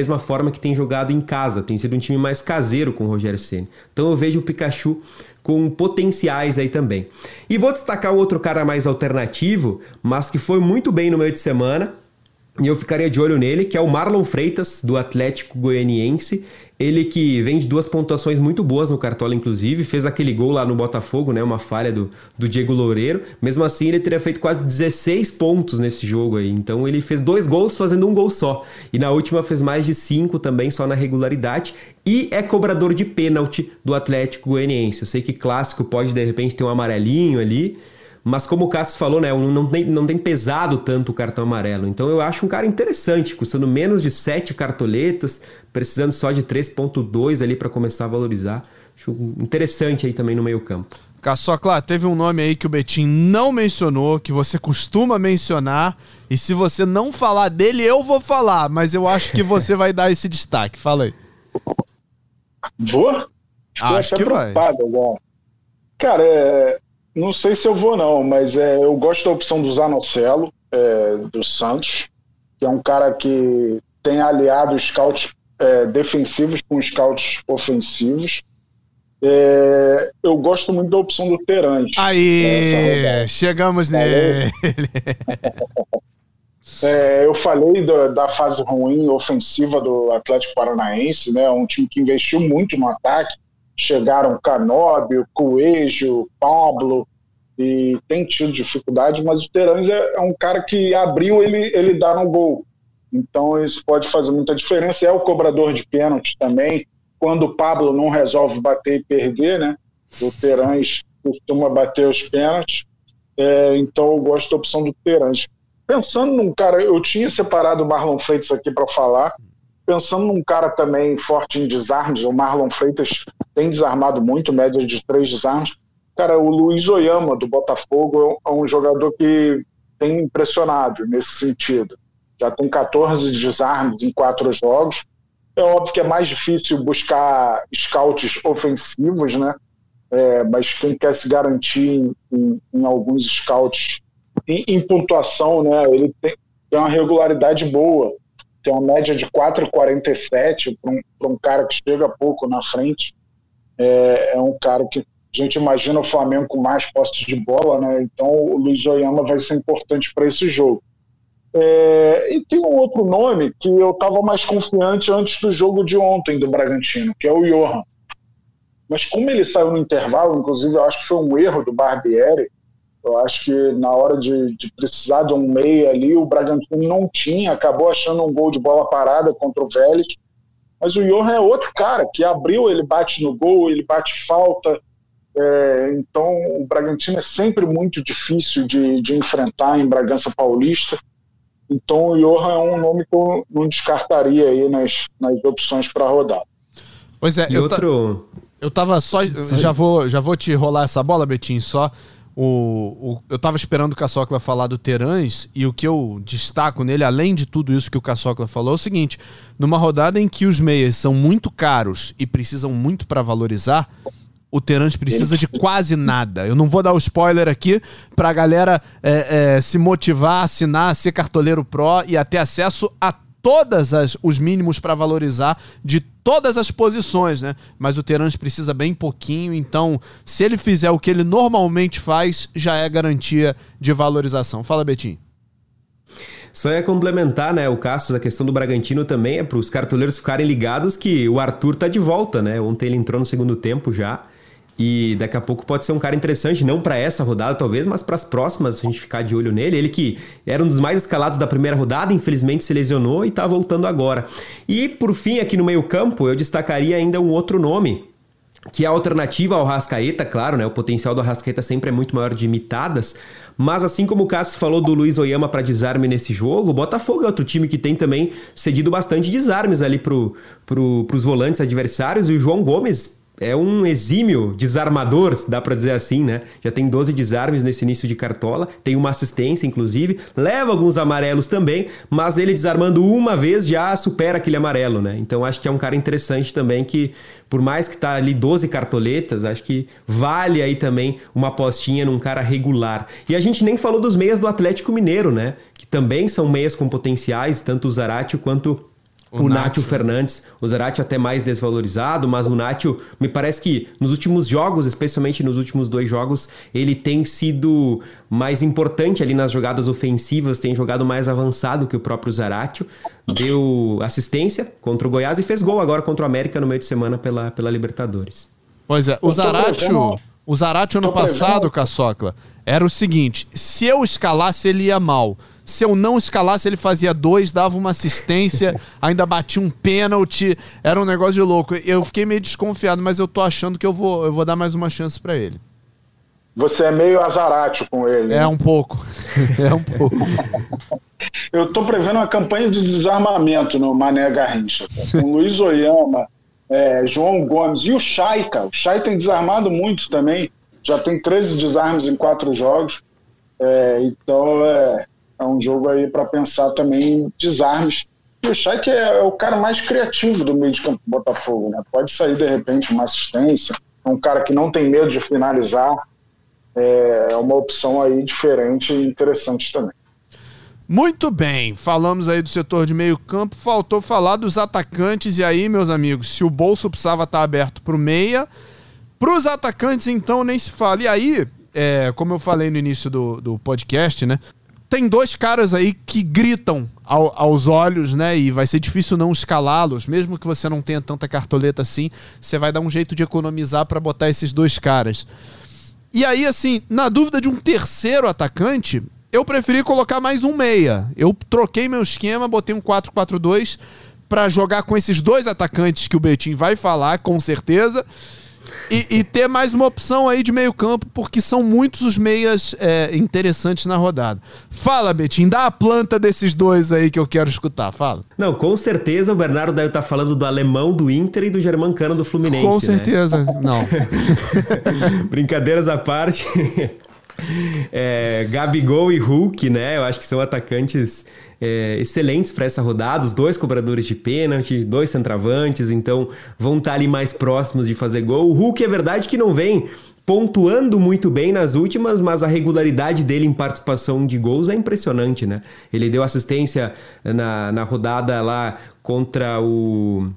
forma que tem jogado em casa. Tem sido um time mais caseiro com o Rogério Ceni. Então eu vejo o Pikachu com potenciais aí também. E vou destacar o outro cara mais alternativo, mas que foi muito bem no meio de semana, e eu ficaria de olho nele, que é o Marlon Freitas, do Atlético Goianiense. Ele que vem de 2 pontuações muito boas no Cartola, inclusive, fez aquele gol lá no Botafogo, né? Uma falha do Diego Loureiro. Mesmo assim, ele teria feito quase 16 pontos nesse jogo aí. Então ele fez 2 gols fazendo um gol só. E na última fez mais de 5 também, só na regularidade. E é cobrador de pênalti do Atlético Goianiense. Eu sei que clássico pode, de repente, ter um amarelinho ali, mas como o Cássio falou, né, não tem pesado tanto o cartão amarelo. Então eu acho um cara interessante, custando menos de 7 cartoletas, precisando só de 3.2 ali para começar a valorizar. Acho interessante aí também no meio campo. Caçocla, teve um nome aí que o Betim não mencionou, que você costuma mencionar, e se você não falar dele, eu vou falar, mas eu acho que você vai dar esse destaque. Fala aí. Vou? Acho que vai. Agora. Cara, não sei se eu vou não, mas eu gosto da opção do Zanocelo, do Santos, que é um cara que tem aliado scouts defensivos com scouts ofensivos. Eu gosto muito da opção do Terãs. Aí, chegamos nele. Eu falei da fase ruim ofensiva do Atlético Paranaense, né? Um time que investiu muito no ataque. Chegaram Canóbio, Coelho, Pablo, e tem tido dificuldade, mas o Terãs é um cara que abriu, ele dá no gol. Então isso pode fazer muita diferença. É o cobrador de pênalti também. Quando o Pablo não resolve bater e perder, né? O Terãs costuma bater os pênaltis. Então eu gosto da opção do Terãs. Pensando num cara, eu tinha separado o Marlon Freitas aqui para falar, pensando num cara também forte em desarmes, o Marlon Freitas tem desarmado muito, média de 3 desarmes. Cara, o Luiz Oyama, do Botafogo, é um jogador que tem impressionado nesse sentido. Já tem 14 desarmes em 4 jogos. É óbvio que é mais difícil buscar scouts ofensivos, né? Mas quem quer se garantir em alguns scouts em pontuação, né? Ele tem uma regularidade boa. Tem uma média de 4,47 para um cara que chega pouco na frente. É um cara que a gente imagina o Flamengo com mais posse de bola, né? Então o Luiz Oyama vai ser importante para esse jogo. E tem um outro nome que eu estava mais confiante antes do jogo de ontem do Bragantino, que é o Johan. Mas como ele saiu no intervalo, inclusive eu acho que foi um erro do Barbieri. Eu acho que na hora de precisar de um meia ali, o Bragantino não tinha, acabou achando um gol de bola parada contra o Vélez. Mas o Johan é outro cara que abriu, ele bate no gol, ele bate falta. Então o Bragantino é sempre muito difícil de enfrentar em Bragança Paulista. Então o Johan é um nome que eu não descartaria aí nas opções para rodar. Pois é, eu tava só... Já vou te rolar essa bola, Betinho, só... Eu tava esperando o Caçocla falar do Terãs, e o que eu destaco nele, além de tudo isso que o Caçocla falou, é o seguinte: numa rodada em que os meias são muito caros e precisam muito para valorizar, o Terãs precisa de quase nada. Eu não vou dar o spoiler aqui pra galera se motivar, assinar, ser cartoleiro pro e ter acesso a todos os mínimos para valorizar de todas as posições, né? Mas o Terãs precisa bem pouquinho, então se ele fizer o que ele normalmente faz, já é garantia de valorização. Fala, Betinho. Só ia complementar, né, o Cassius, a questão do Bragantino também é para os cartoleiros ficarem ligados que o Arthur tá de volta, né? Ontem ele entrou no segundo tempo já. E daqui a pouco pode ser um cara interessante, não para essa rodada talvez, mas para as próximas, a gente ficar de olho nele. Ele que era um dos mais escalados da primeira rodada, infelizmente se lesionou e tá voltando agora. E por fim, aqui no meio campo, eu destacaria ainda um outro nome, que é a alternativa ao Arrascaeta, claro, né? O potencial do Arrascaeta sempre é muito maior de imitadas, mas assim como o Cássio falou do Luiz Oyama para desarme nesse jogo, o Botafogo é outro time que tem também cedido bastante desarmes ali pros volantes adversários, e o João Gomes é um exímio desarmador, dá pra dizer assim, né? Já tem 12 desarmes nesse início de cartola, tem uma assistência, inclusive, leva alguns amarelos também, mas ele desarmando uma vez já supera aquele amarelo, né? Então acho que é um cara interessante também que, por mais que tá ali 12 cartoletas, acho que vale aí também uma apostinha num cara regular. E a gente nem falou dos meias do Atlético Mineiro, né? Que também são meias com potenciais, tanto o Zaratio quanto o Nacho Fernandes, o Zarate até mais desvalorizado, mas o Nacho me parece que nos últimos jogos, especialmente nos últimos 2 jogos, ele tem sido mais importante ali nas jogadas ofensivas, tem jogado mais avançado que o próprio Zarate, deu assistência contra o Goiás e fez gol agora contra o América no meio de semana pela Libertadores. Pois é, o Zarate ano passado, Caçocla, era o seguinte, se eu escalasse ele ia mal. Se eu não escalasse, ele fazia 2, dava uma assistência, ainda batia um pênalti. Era um negócio de louco. Eu fiquei meio desconfiado, mas eu tô achando que eu vou dar mais uma chance pra ele. Você é meio azarate com ele. É um pouco. É um pouco. Eu tô prevendo uma campanha de desarmamento no Mané Garrincha. Com Luiz Oyama, João Gomes e o Chay, cara. O Chay tem desarmado muito também. Já tem 13 desarmes em 4 jogos. Então é um jogo aí para pensar também em desarmes. E o Chay que é o cara mais criativo do meio de campo do Botafogo, né? Pode sair de repente uma assistência. É um cara que não tem medo de finalizar. É uma opção aí diferente e interessante também. Muito bem, falamos aí do setor de meio campo, faltou falar dos atacantes. E aí, meus amigos, se o bolso precisava estar aberto pro meia, pros atacantes então nem se fala. E aí, como eu falei no início do podcast, né? Tem 2 caras aí que gritam aos olhos, né? E vai ser difícil não escalá-los. Mesmo que você não tenha tanta cartoleta assim, você vai dar um jeito de economizar para botar esses 2 caras. E aí, assim, na dúvida de um terceiro atacante, eu preferi colocar mais um meia. Eu troquei meu esquema, botei um 4-4-2 para jogar com esses 2 atacantes que o Betinho vai falar, com certeza. E ter mais uma opção aí de meio campo, porque são muitos os meias interessantes na rodada. Fala, Betinho, dá a planta desses 2 aí que eu quero escutar, fala. Não, com certeza o Bernardo deve estar falando do alemão do Inter e do Germancano do Fluminense, com certeza, né? Não. Brincadeiras à parte. Gabigol e Hulk, né? Eu acho que são atacantes excelentes para essa rodada, os 2 cobradores de pênalti, 2 centravantes, então vão estar ali mais próximos de fazer gol. O Hulk é verdade que não vem pontuando muito bem nas últimas, mas a regularidade dele em participação de gols é impressionante, né? Ele deu assistência na rodada lá contra o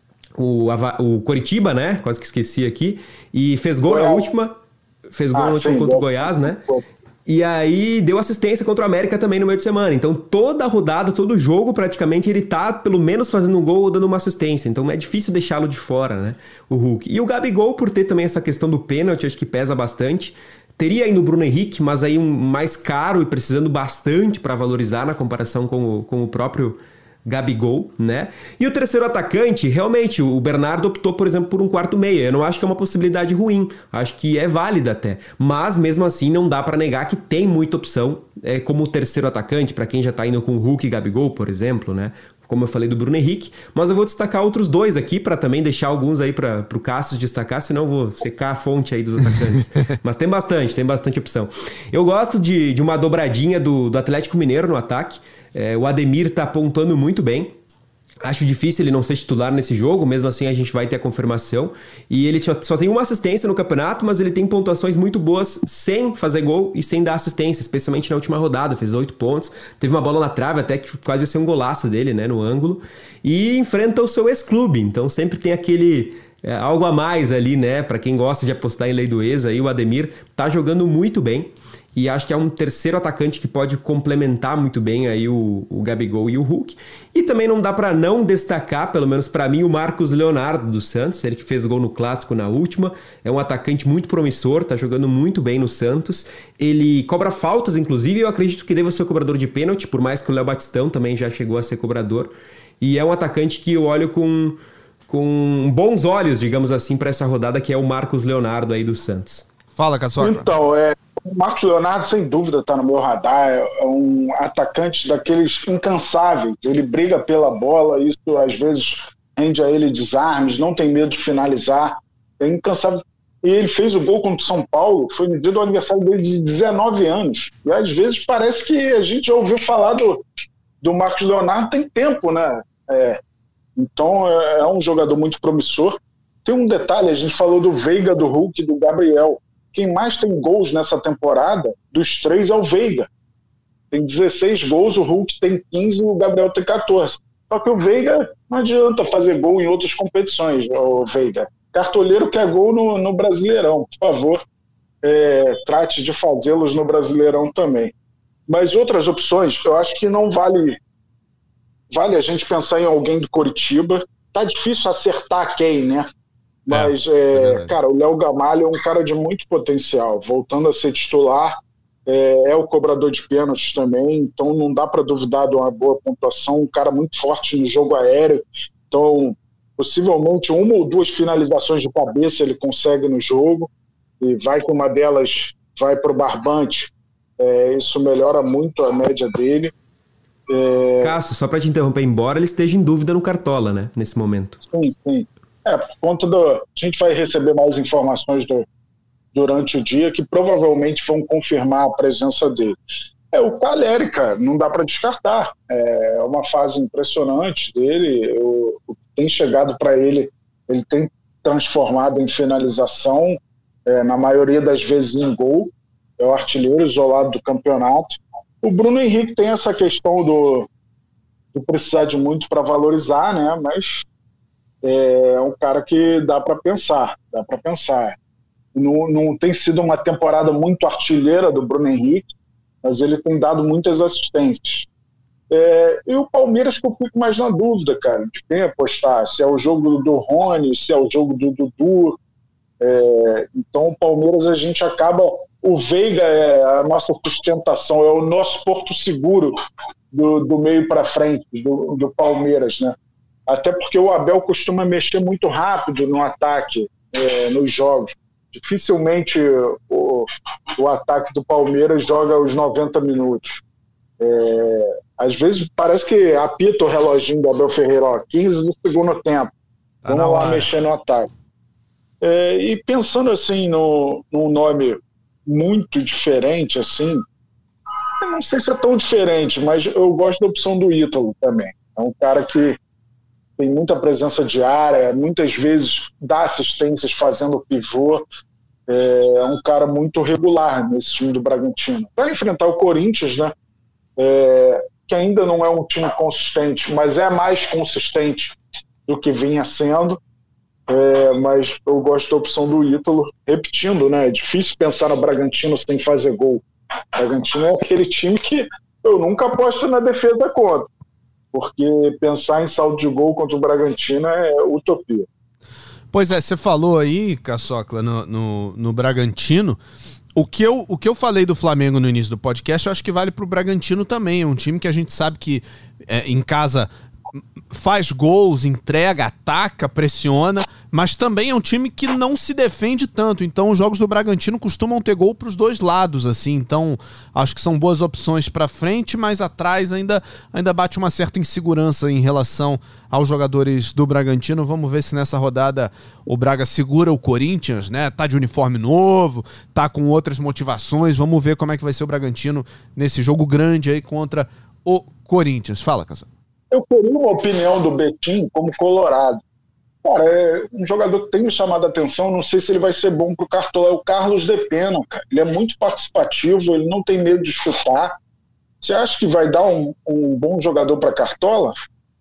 Coritiba, né? Quase que esqueci aqui, e fez gol na última. Fez gol contra o Goiás, né? E aí deu assistência contra o América também no meio de semana. Então toda a rodada, todo jogo praticamente ele tá pelo menos fazendo um gol ou dando uma assistência. Então é difícil deixá-lo de fora, né? O Hulk. E o Gabigol, por ter também essa questão do pênalti, acho que pesa bastante. Teria ainda o Bruno Henrique, mas aí um mais caro e precisando bastante para valorizar na comparação com o próprio Gabigol, né? E o terceiro atacante, realmente, o Bernardo optou, por exemplo, por um 4-meia. Eu não acho que é uma possibilidade ruim, acho que é válida até. Mas, mesmo assim, não dá para negar que tem muita opção como terceiro atacante, para quem já tá indo com Hulk e Gabigol, por exemplo, né? Como eu falei do Bruno Henrique, mas eu vou destacar outros 2 aqui para também deixar alguns aí para o Cássio destacar, senão eu vou secar a fonte aí dos atacantes. Mas tem bastante opção. Eu gosto de uma dobradinha do Atlético Mineiro no ataque. O Ademir tá apontando muito bem. Acho difícil ele não ser titular nesse jogo, mesmo assim a gente vai ter a confirmação. E ele só tem uma assistência no campeonato, mas ele tem pontuações muito boas sem fazer gol e sem dar assistência, especialmente na última rodada, fez 8 pontos. Teve uma bola na trave até que quase ia ser um golaço dele, né, no ângulo. E enfrenta o seu ex-clube, então sempre tem aquele... algo a mais ali, né, para quem gosta de apostar em lei do ex, aí o Ademir tá jogando muito bem. E acho que é um terceiro atacante que pode complementar muito bem aí o Gabigol e o Hulk. E também não dá para não destacar, pelo menos para mim, o Marcos Leonardo do Santos, ele que fez gol no Clássico na última. É um atacante muito promissor, tá jogando muito bem no Santos. Ele cobra faltas, inclusive, eu acredito que deva ser o cobrador de pênalti, por mais que o Léo Batistão também já chegou a ser cobrador. E é um atacante que eu olho com bons olhos, digamos assim, para essa rodada, que é o Marcos Leonardo aí do Santos. Fala, Caçocla. Então, o Marcos Leonardo, sem dúvida, está no meu radar. É um atacante daqueles incansáveis. Ele briga pela bola, isso às vezes rende a ele desarmes, não tem medo de finalizar. É incansável. E ele fez o gol contra o São Paulo, foi no dia do aniversário dele de 19 anos. E às vezes parece que a gente já ouviu falar do Marcos Leonardo tem tempo, né? Então é um jogador muito promissor. Tem um detalhe, a gente falou do Veiga, do Hulk e do Gabriel. Quem mais tem gols nessa temporada, dos 3, é o Veiga. Tem 16 gols, o Hulk tem 15 e o Gabriel tem 14. Só que o Veiga não adianta fazer gol em outras competições, o Veiga. Cartoleiro quer gol no Brasileirão, por favor, trate de fazê-los no Brasileirão também. Mas outras opções, eu acho que não vale a gente pensar em alguém do Coritiba. Tá difícil acertar quem, né? Mas, cara, o Léo Gamalho é um cara de muito potencial, voltando a ser titular, é o cobrador de pênaltis também, então não dá para duvidar de uma boa pontuação, um cara muito forte no jogo aéreo, então possivelmente 1 ou 2 finalizações de cabeça ele consegue no jogo, e vai que uma delas vai para o barbante, isso melhora muito a média dele. Cássio, só para te interromper, embora ele esteja em dúvida no Cartola, né, nesse momento. Sim. Por conta a gente vai receber mais informações durante o dia que provavelmente vão confirmar a presença dele. O Qualeri, cara, não dá para descartar. É uma fase impressionante dele. O que tem chegado para ele tem transformado em finalização, na maioria das vezes em gol. É o artilheiro isolado do campeonato. O Bruno Henrique tem essa questão de precisar de muito para valorizar, né? Mas é um cara que dá para pensar. Não tem sido uma temporada muito artilheira do Bruno Henrique, mas ele tem dado muitas assistências. E o Palmeiras que eu fico mais na dúvida, cara, de quem apostar, se é o jogo do Rony, se é o jogo do Dudu. Então o Palmeiras a gente acaba... O Veiga é a nossa sustentação, é o nosso porto seguro do meio para frente, do Palmeiras, né? Até porque o Abel costuma mexer muito rápido no ataque, nos jogos. Dificilmente o ataque do Palmeiras joga os 90 minutos. Às vezes parece que apita o reloginho do Abel Ferreira, 15 do segundo tempo. Vamos lá mexer no ataque. E pensando assim num nome muito diferente, assim, eu não sei se é tão diferente, mas eu gosto da opção do Ítalo também. É um cara que tem muita presença de área, muitas vezes dá assistências fazendo pivô, é um cara muito regular nesse time do Bragantino. Vai enfrentar o Corinthians, né? Que ainda não é um time consistente, mas é mais consistente do que vinha sendo. Mas eu gosto da opção do Ítalo, repetindo, né? É difícil pensar no Bragantino sem fazer gol. O Bragantino é aquele time que eu nunca aposto na defesa contra, porque pensar em saldo de gol contra o Bragantino é utopia. Pois é, você falou aí, Caçocla, no Bragantino. O que eu falei do Flamengo no início do podcast, eu acho que vale pro Bragantino também. É um time que a gente sabe que em casa faz gols, entrega, ataca, pressiona, mas também é um time que não se defende tanto. Então os jogos do Bragantino costumam ter gol pros dois lados, assim. Então acho que são boas opções pra frente, mas atrás ainda bate uma certa insegurança em relação aos jogadores do Bragantino. Vamos ver se nessa rodada o Braga segura o Corinthians, né? Tá de uniforme novo, tá com outras motivações. Vamos ver como é que vai ser o Bragantino nesse jogo grande aí contra o Corinthians. Fala, Caçocla. Eu queria uma opinião do Betim como colorado. Cara, é um jogador que tem me chamado a atenção, não sei se ele vai ser bom pro Cartola, é o Carlos De Pena, cara. Ele é muito participativo, ele não tem medo de chutar. Você acha que vai dar um bom jogador para Cartola?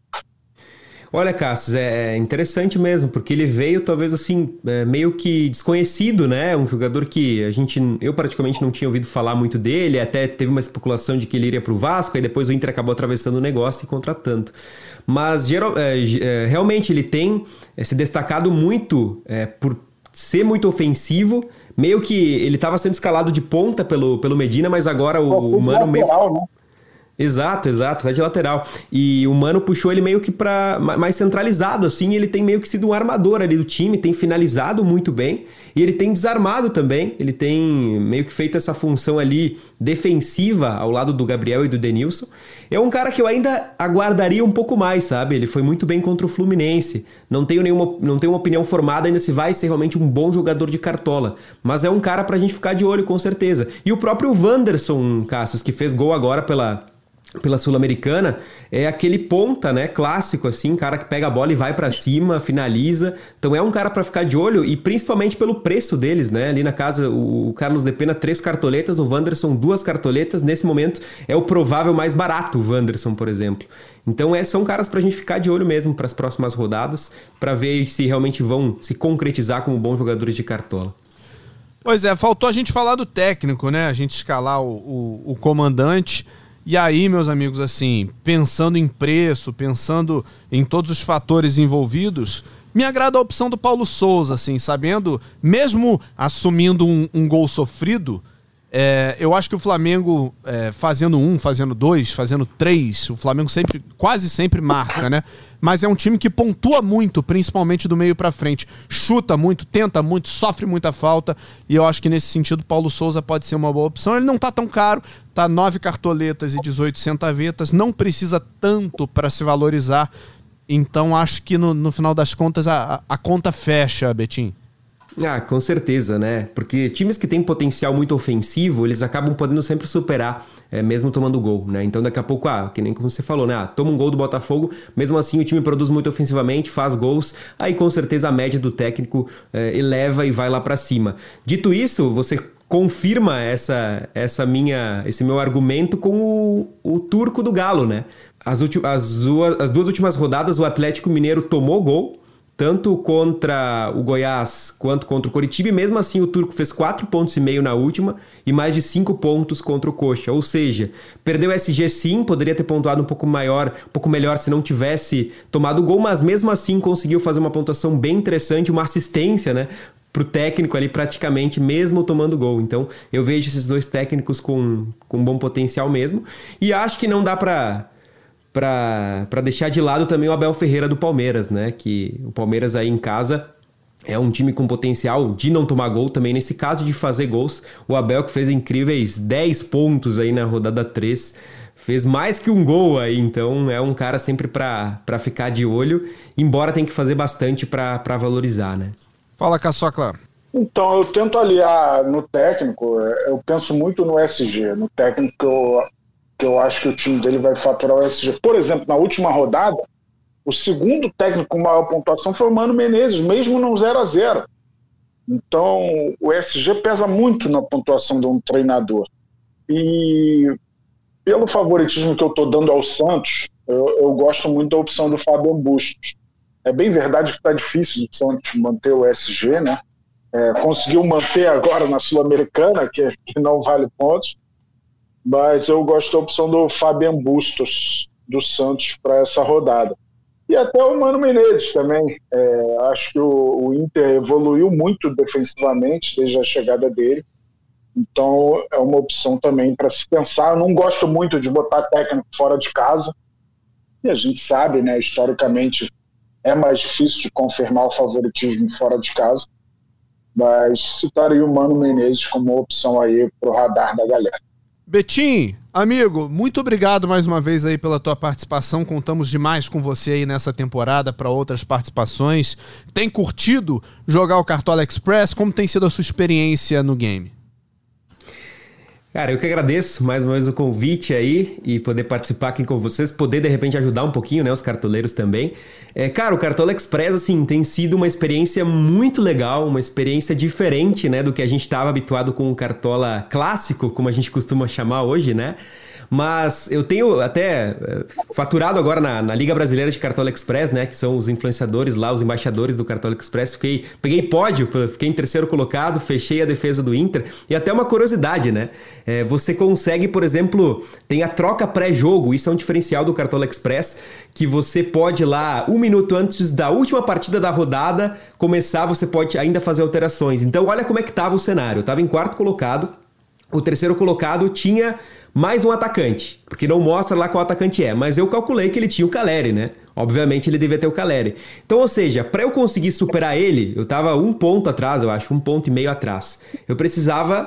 Olha, Cassius, é interessante mesmo, porque ele veio talvez assim, meio que desconhecido, né? Um jogador que eu praticamente não tinha ouvido falar muito dele, até teve uma especulação de que ele iria pro Vasco, aí depois o Inter acabou atravessando o negócio e contratando. Mas realmente ele tem se destacado muito por ser muito ofensivo, meio que ele estava sendo escalado de ponta pelo Medina, mas agora o Mano meio... né? Exato, vai de lateral. E o Mano puxou ele meio que para mais centralizado, assim, ele tem meio que sido um armador ali do time, tem finalizado muito bem, e ele tem desarmado também, ele tem meio que feito essa função ali defensiva ao lado do Gabriel e do Denilson. É um cara que eu ainda aguardaria um pouco mais, sabe? Ele foi muito bem contra o Fluminense. Não tenho uma opinião formada ainda se vai ser realmente um bom jogador de Cartola, mas é um cara pra gente ficar de olho, com certeza. E o próprio Wanderson, Cassius, que fez gol agora pela pela Sul-Americana, é aquele ponta, né, clássico, assim, cara que pega a bola e vai pra cima, finaliza. Então é um cara pra ficar de olho, e principalmente pelo preço deles, né? Ali na casa, o Carlos de Pena, 3 cartoletas, o Wanderson, 2 cartoletas. Nesse momento é o provável mais barato, o Wanderson, por exemplo. Então são caras pra gente ficar de olho mesmo para as próximas rodadas, pra ver se realmente vão se concretizar como bons jogadores de cartola. Pois é, faltou a gente falar do técnico, né? A gente escalar o comandante. E aí, meus amigos, assim, pensando em preço, pensando em todos os fatores envolvidos, me agrada a opção do Paulo Souza, assim, sabendo, mesmo assumindo um gol sofrido, eu acho que o Flamengo, fazendo 1, fazendo 2, fazendo 3, o Flamengo quase sempre marca, né? Mas é um time que pontua muito, principalmente do meio pra frente. Chuta muito, tenta muito, sofre muita falta. E eu acho que nesse sentido o Paulo Souza pode ser uma boa opção. Ele não tá tão caro, tá 9 cartoletas e 18 centavetas. Não precisa tanto para se valorizar. Então acho que no final das contas a conta fecha, Betinho. Ah, com certeza, né? Porque times que têm potencial muito ofensivo, eles acabam podendo sempre superar, mesmo tomando gol, né? Então daqui a pouco, que nem como você falou, né? Toma um gol do Botafogo, mesmo assim o time produz muito ofensivamente, faz gols, aí com certeza a média do técnico eleva e vai lá pra cima. Dito isso, você confirma esse meu argumento com o turco do Galo, né? As 2 últimas rodadas o Atlético Mineiro tomou gol, tanto contra o Goiás quanto contra o Coritiba, e mesmo assim o turco fez 4,5 pontos na última e mais de 5 pontos contra o Coxa. Ou seja, perdeu o SG sim, poderia ter pontuado um pouco melhor se não tivesse tomado o gol, mas mesmo assim conseguiu fazer uma pontuação bem interessante, uma assistência, né, pro técnico ali praticamente, mesmo tomando gol. Então eu vejo esses 2 técnicos com bom potencial mesmo, e acho que não dá para deixar de lado também o Abel Ferreira do Palmeiras, né? Que o Palmeiras aí em casa é um time com potencial de não tomar gol também, nesse caso de fazer gols. O Abel, que fez incríveis 10 pontos aí na rodada 3, fez mais que um gol aí, então é um cara sempre para ficar de olho, embora tenha que fazer bastante para valorizar, né? Fala, Caçocla. Então, eu tento aliar no técnico, eu penso muito no SG, no técnico que eu acho que o time dele vai faturar o SG. Por exemplo, na última rodada, o segundo técnico com maior pontuação foi o Mano Menezes, mesmo no 0-0. Então, o SG pesa muito na pontuação de um treinador. E pelo favoritismo que eu estou dando ao Santos, eu gosto muito da opção do Fábio Bustos. É bem verdade que está difícil o Santos manter o SG, né? Conseguiu manter agora na Sul-Americana, que não vale pontos, mas eu gosto da opção do Fabian Bustos do Santos para essa rodada. E até o Mano Menezes também. Acho que o Inter evoluiu muito defensivamente desde a chegada dele. Então é uma opção também para se pensar. Eu não gosto muito de botar técnico fora de casa. E a gente sabe, né, historicamente, é mais difícil de confirmar o favoritismo fora de casa. Mas citaria o Mano Menezes como opção aí para o radar da galera. Betinho, amigo, muito obrigado mais uma vez aí pela tua participação. Contamos demais com você aí nessa temporada para outras participações. Tem curtido jogar o Cartola Express? Como tem sido a sua experiência no game? Cara, eu que agradeço mais uma vez o convite aí e poder participar aqui com vocês, poder de repente ajudar um pouquinho, né, os cartoleiros também. Cara, o Cartola Express, assim, tem sido uma experiência muito legal, uma experiência diferente, né, do que a gente estava habituado com o Cartola clássico, como a gente costuma chamar hoje, né? Mas eu tenho até faturado agora na Liga Brasileira de Cartola Express, né? Que são os influenciadores lá, os embaixadores do Cartola Express. Peguei pódio, fiquei em 3º colocado, fechei a defesa do Inter. E até uma curiosidade, né? Você consegue, por exemplo, tem a troca pré-jogo. Isso é um diferencial do Cartola Express, que você pode lá, 1 minuto antes da última partida da rodada começar, você pode ainda fazer alterações. Então olha como é que estava o cenário. Eu estava em 4º colocado, o 3º colocado tinha mais um atacante, porque não mostra lá qual atacante é, mas eu calculei que ele tinha o Caleri, né? Obviamente ele devia ter o Caleri. Então, ou seja, para eu conseguir superar ele, eu tava 1 ponto atrás, eu acho, 1,5 ponto atrás. Eu precisava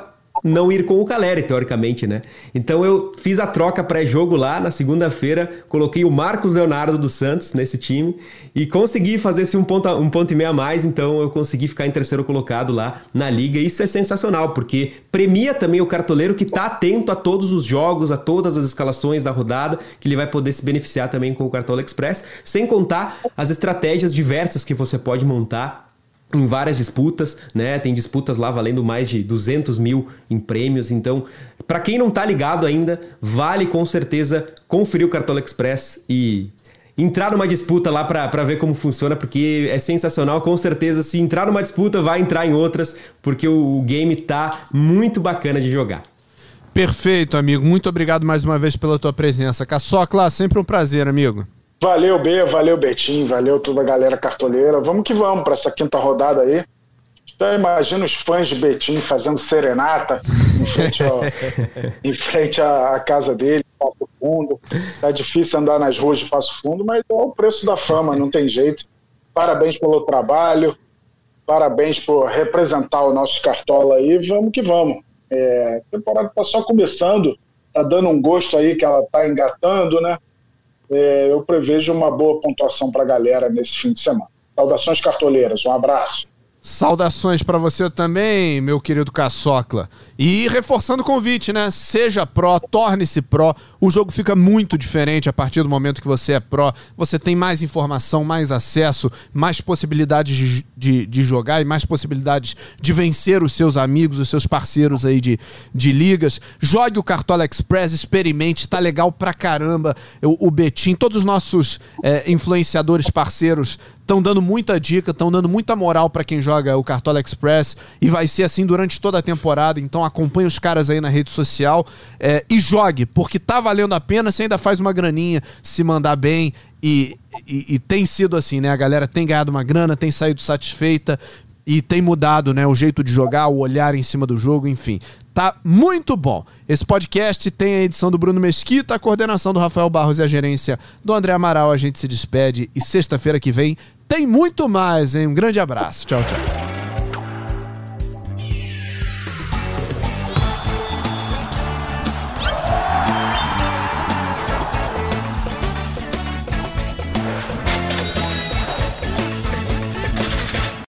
não ir com o Caleri, teoricamente, né? Então eu fiz a troca pré-jogo lá na segunda-feira, coloquei o Marcos Leonardo do Santos nesse time e consegui fazer esse um ponto e meio a mais, então eu consegui ficar em terceiro colocado lá na liga. E isso é sensacional, porque premia também o cartoleiro que tá atento a todos os jogos, a todas as escalações da rodada, que ele vai poder se beneficiar também com o Cartola Express, sem contar as estratégias diversas que você pode montar em várias disputas, né? Tem disputas lá valendo mais de 200 mil em prêmios. Então, para quem não tá ligado ainda, vale com certeza conferir o Cartola Express e entrar numa disputa lá para ver como funciona, porque é sensacional. Com certeza, se entrar numa disputa, vai entrar em outras, porque o game tá muito bacana de jogar. Perfeito, amigo. Muito obrigado mais uma vez pela tua presença. Caçocla, sempre um prazer, amigo. Valeu, B, valeu, Betinho, valeu toda a galera cartoleira. Vamos que vamos para essa quinta rodada aí. Então, imagina os fãs de Betinho fazendo serenata em frente à casa dele, Passo Fundo. Tá difícil andar nas ruas de Passo Fundo, mas é o preço da fama, não tem jeito. Parabéns pelo trabalho, parabéns por representar o nosso Cartola aí. Vamos que vamos. A temporada tá só começando, tá dando um gosto aí que ela tá engatando, né? Eu prevejo uma boa pontuação para a galera nesse fim de semana. Saudações cartoleiras, um abraço. Saudações para você também, meu querido Caçocla. E reforçando o convite, né? Seja pró, torne-se pró. O jogo fica muito diferente a partir do momento que você é pró. Você tem mais informação, mais acesso, mais possibilidades de jogar e mais possibilidades de vencer os seus amigos, os seus parceiros aí de ligas. Jogue o Cartola Express, experimente, tá legal pra caramba. O Betinho, todos os nossos influenciadores parceiros estão dando muita dica, estão dando muita moral para quem joga o Cartola Express e vai ser assim durante toda a temporada. Então acompanhe os caras aí na rede social e jogue, porque tá valendo a pena. Você ainda faz uma graninha se mandar bem e tem sido assim, né? A galera tem ganhado uma grana, tem saído satisfeita e tem mudado, né, o jeito de jogar, o olhar em cima do jogo, enfim. Tá muito bom. Esse podcast tem a edição do Bruno Mesquita, a coordenação do Rafael Barros e a gerência do André Amaral. A gente se despede e sexta-feira que vem tem muito mais, hein? Um grande abraço. Tchau, tchau.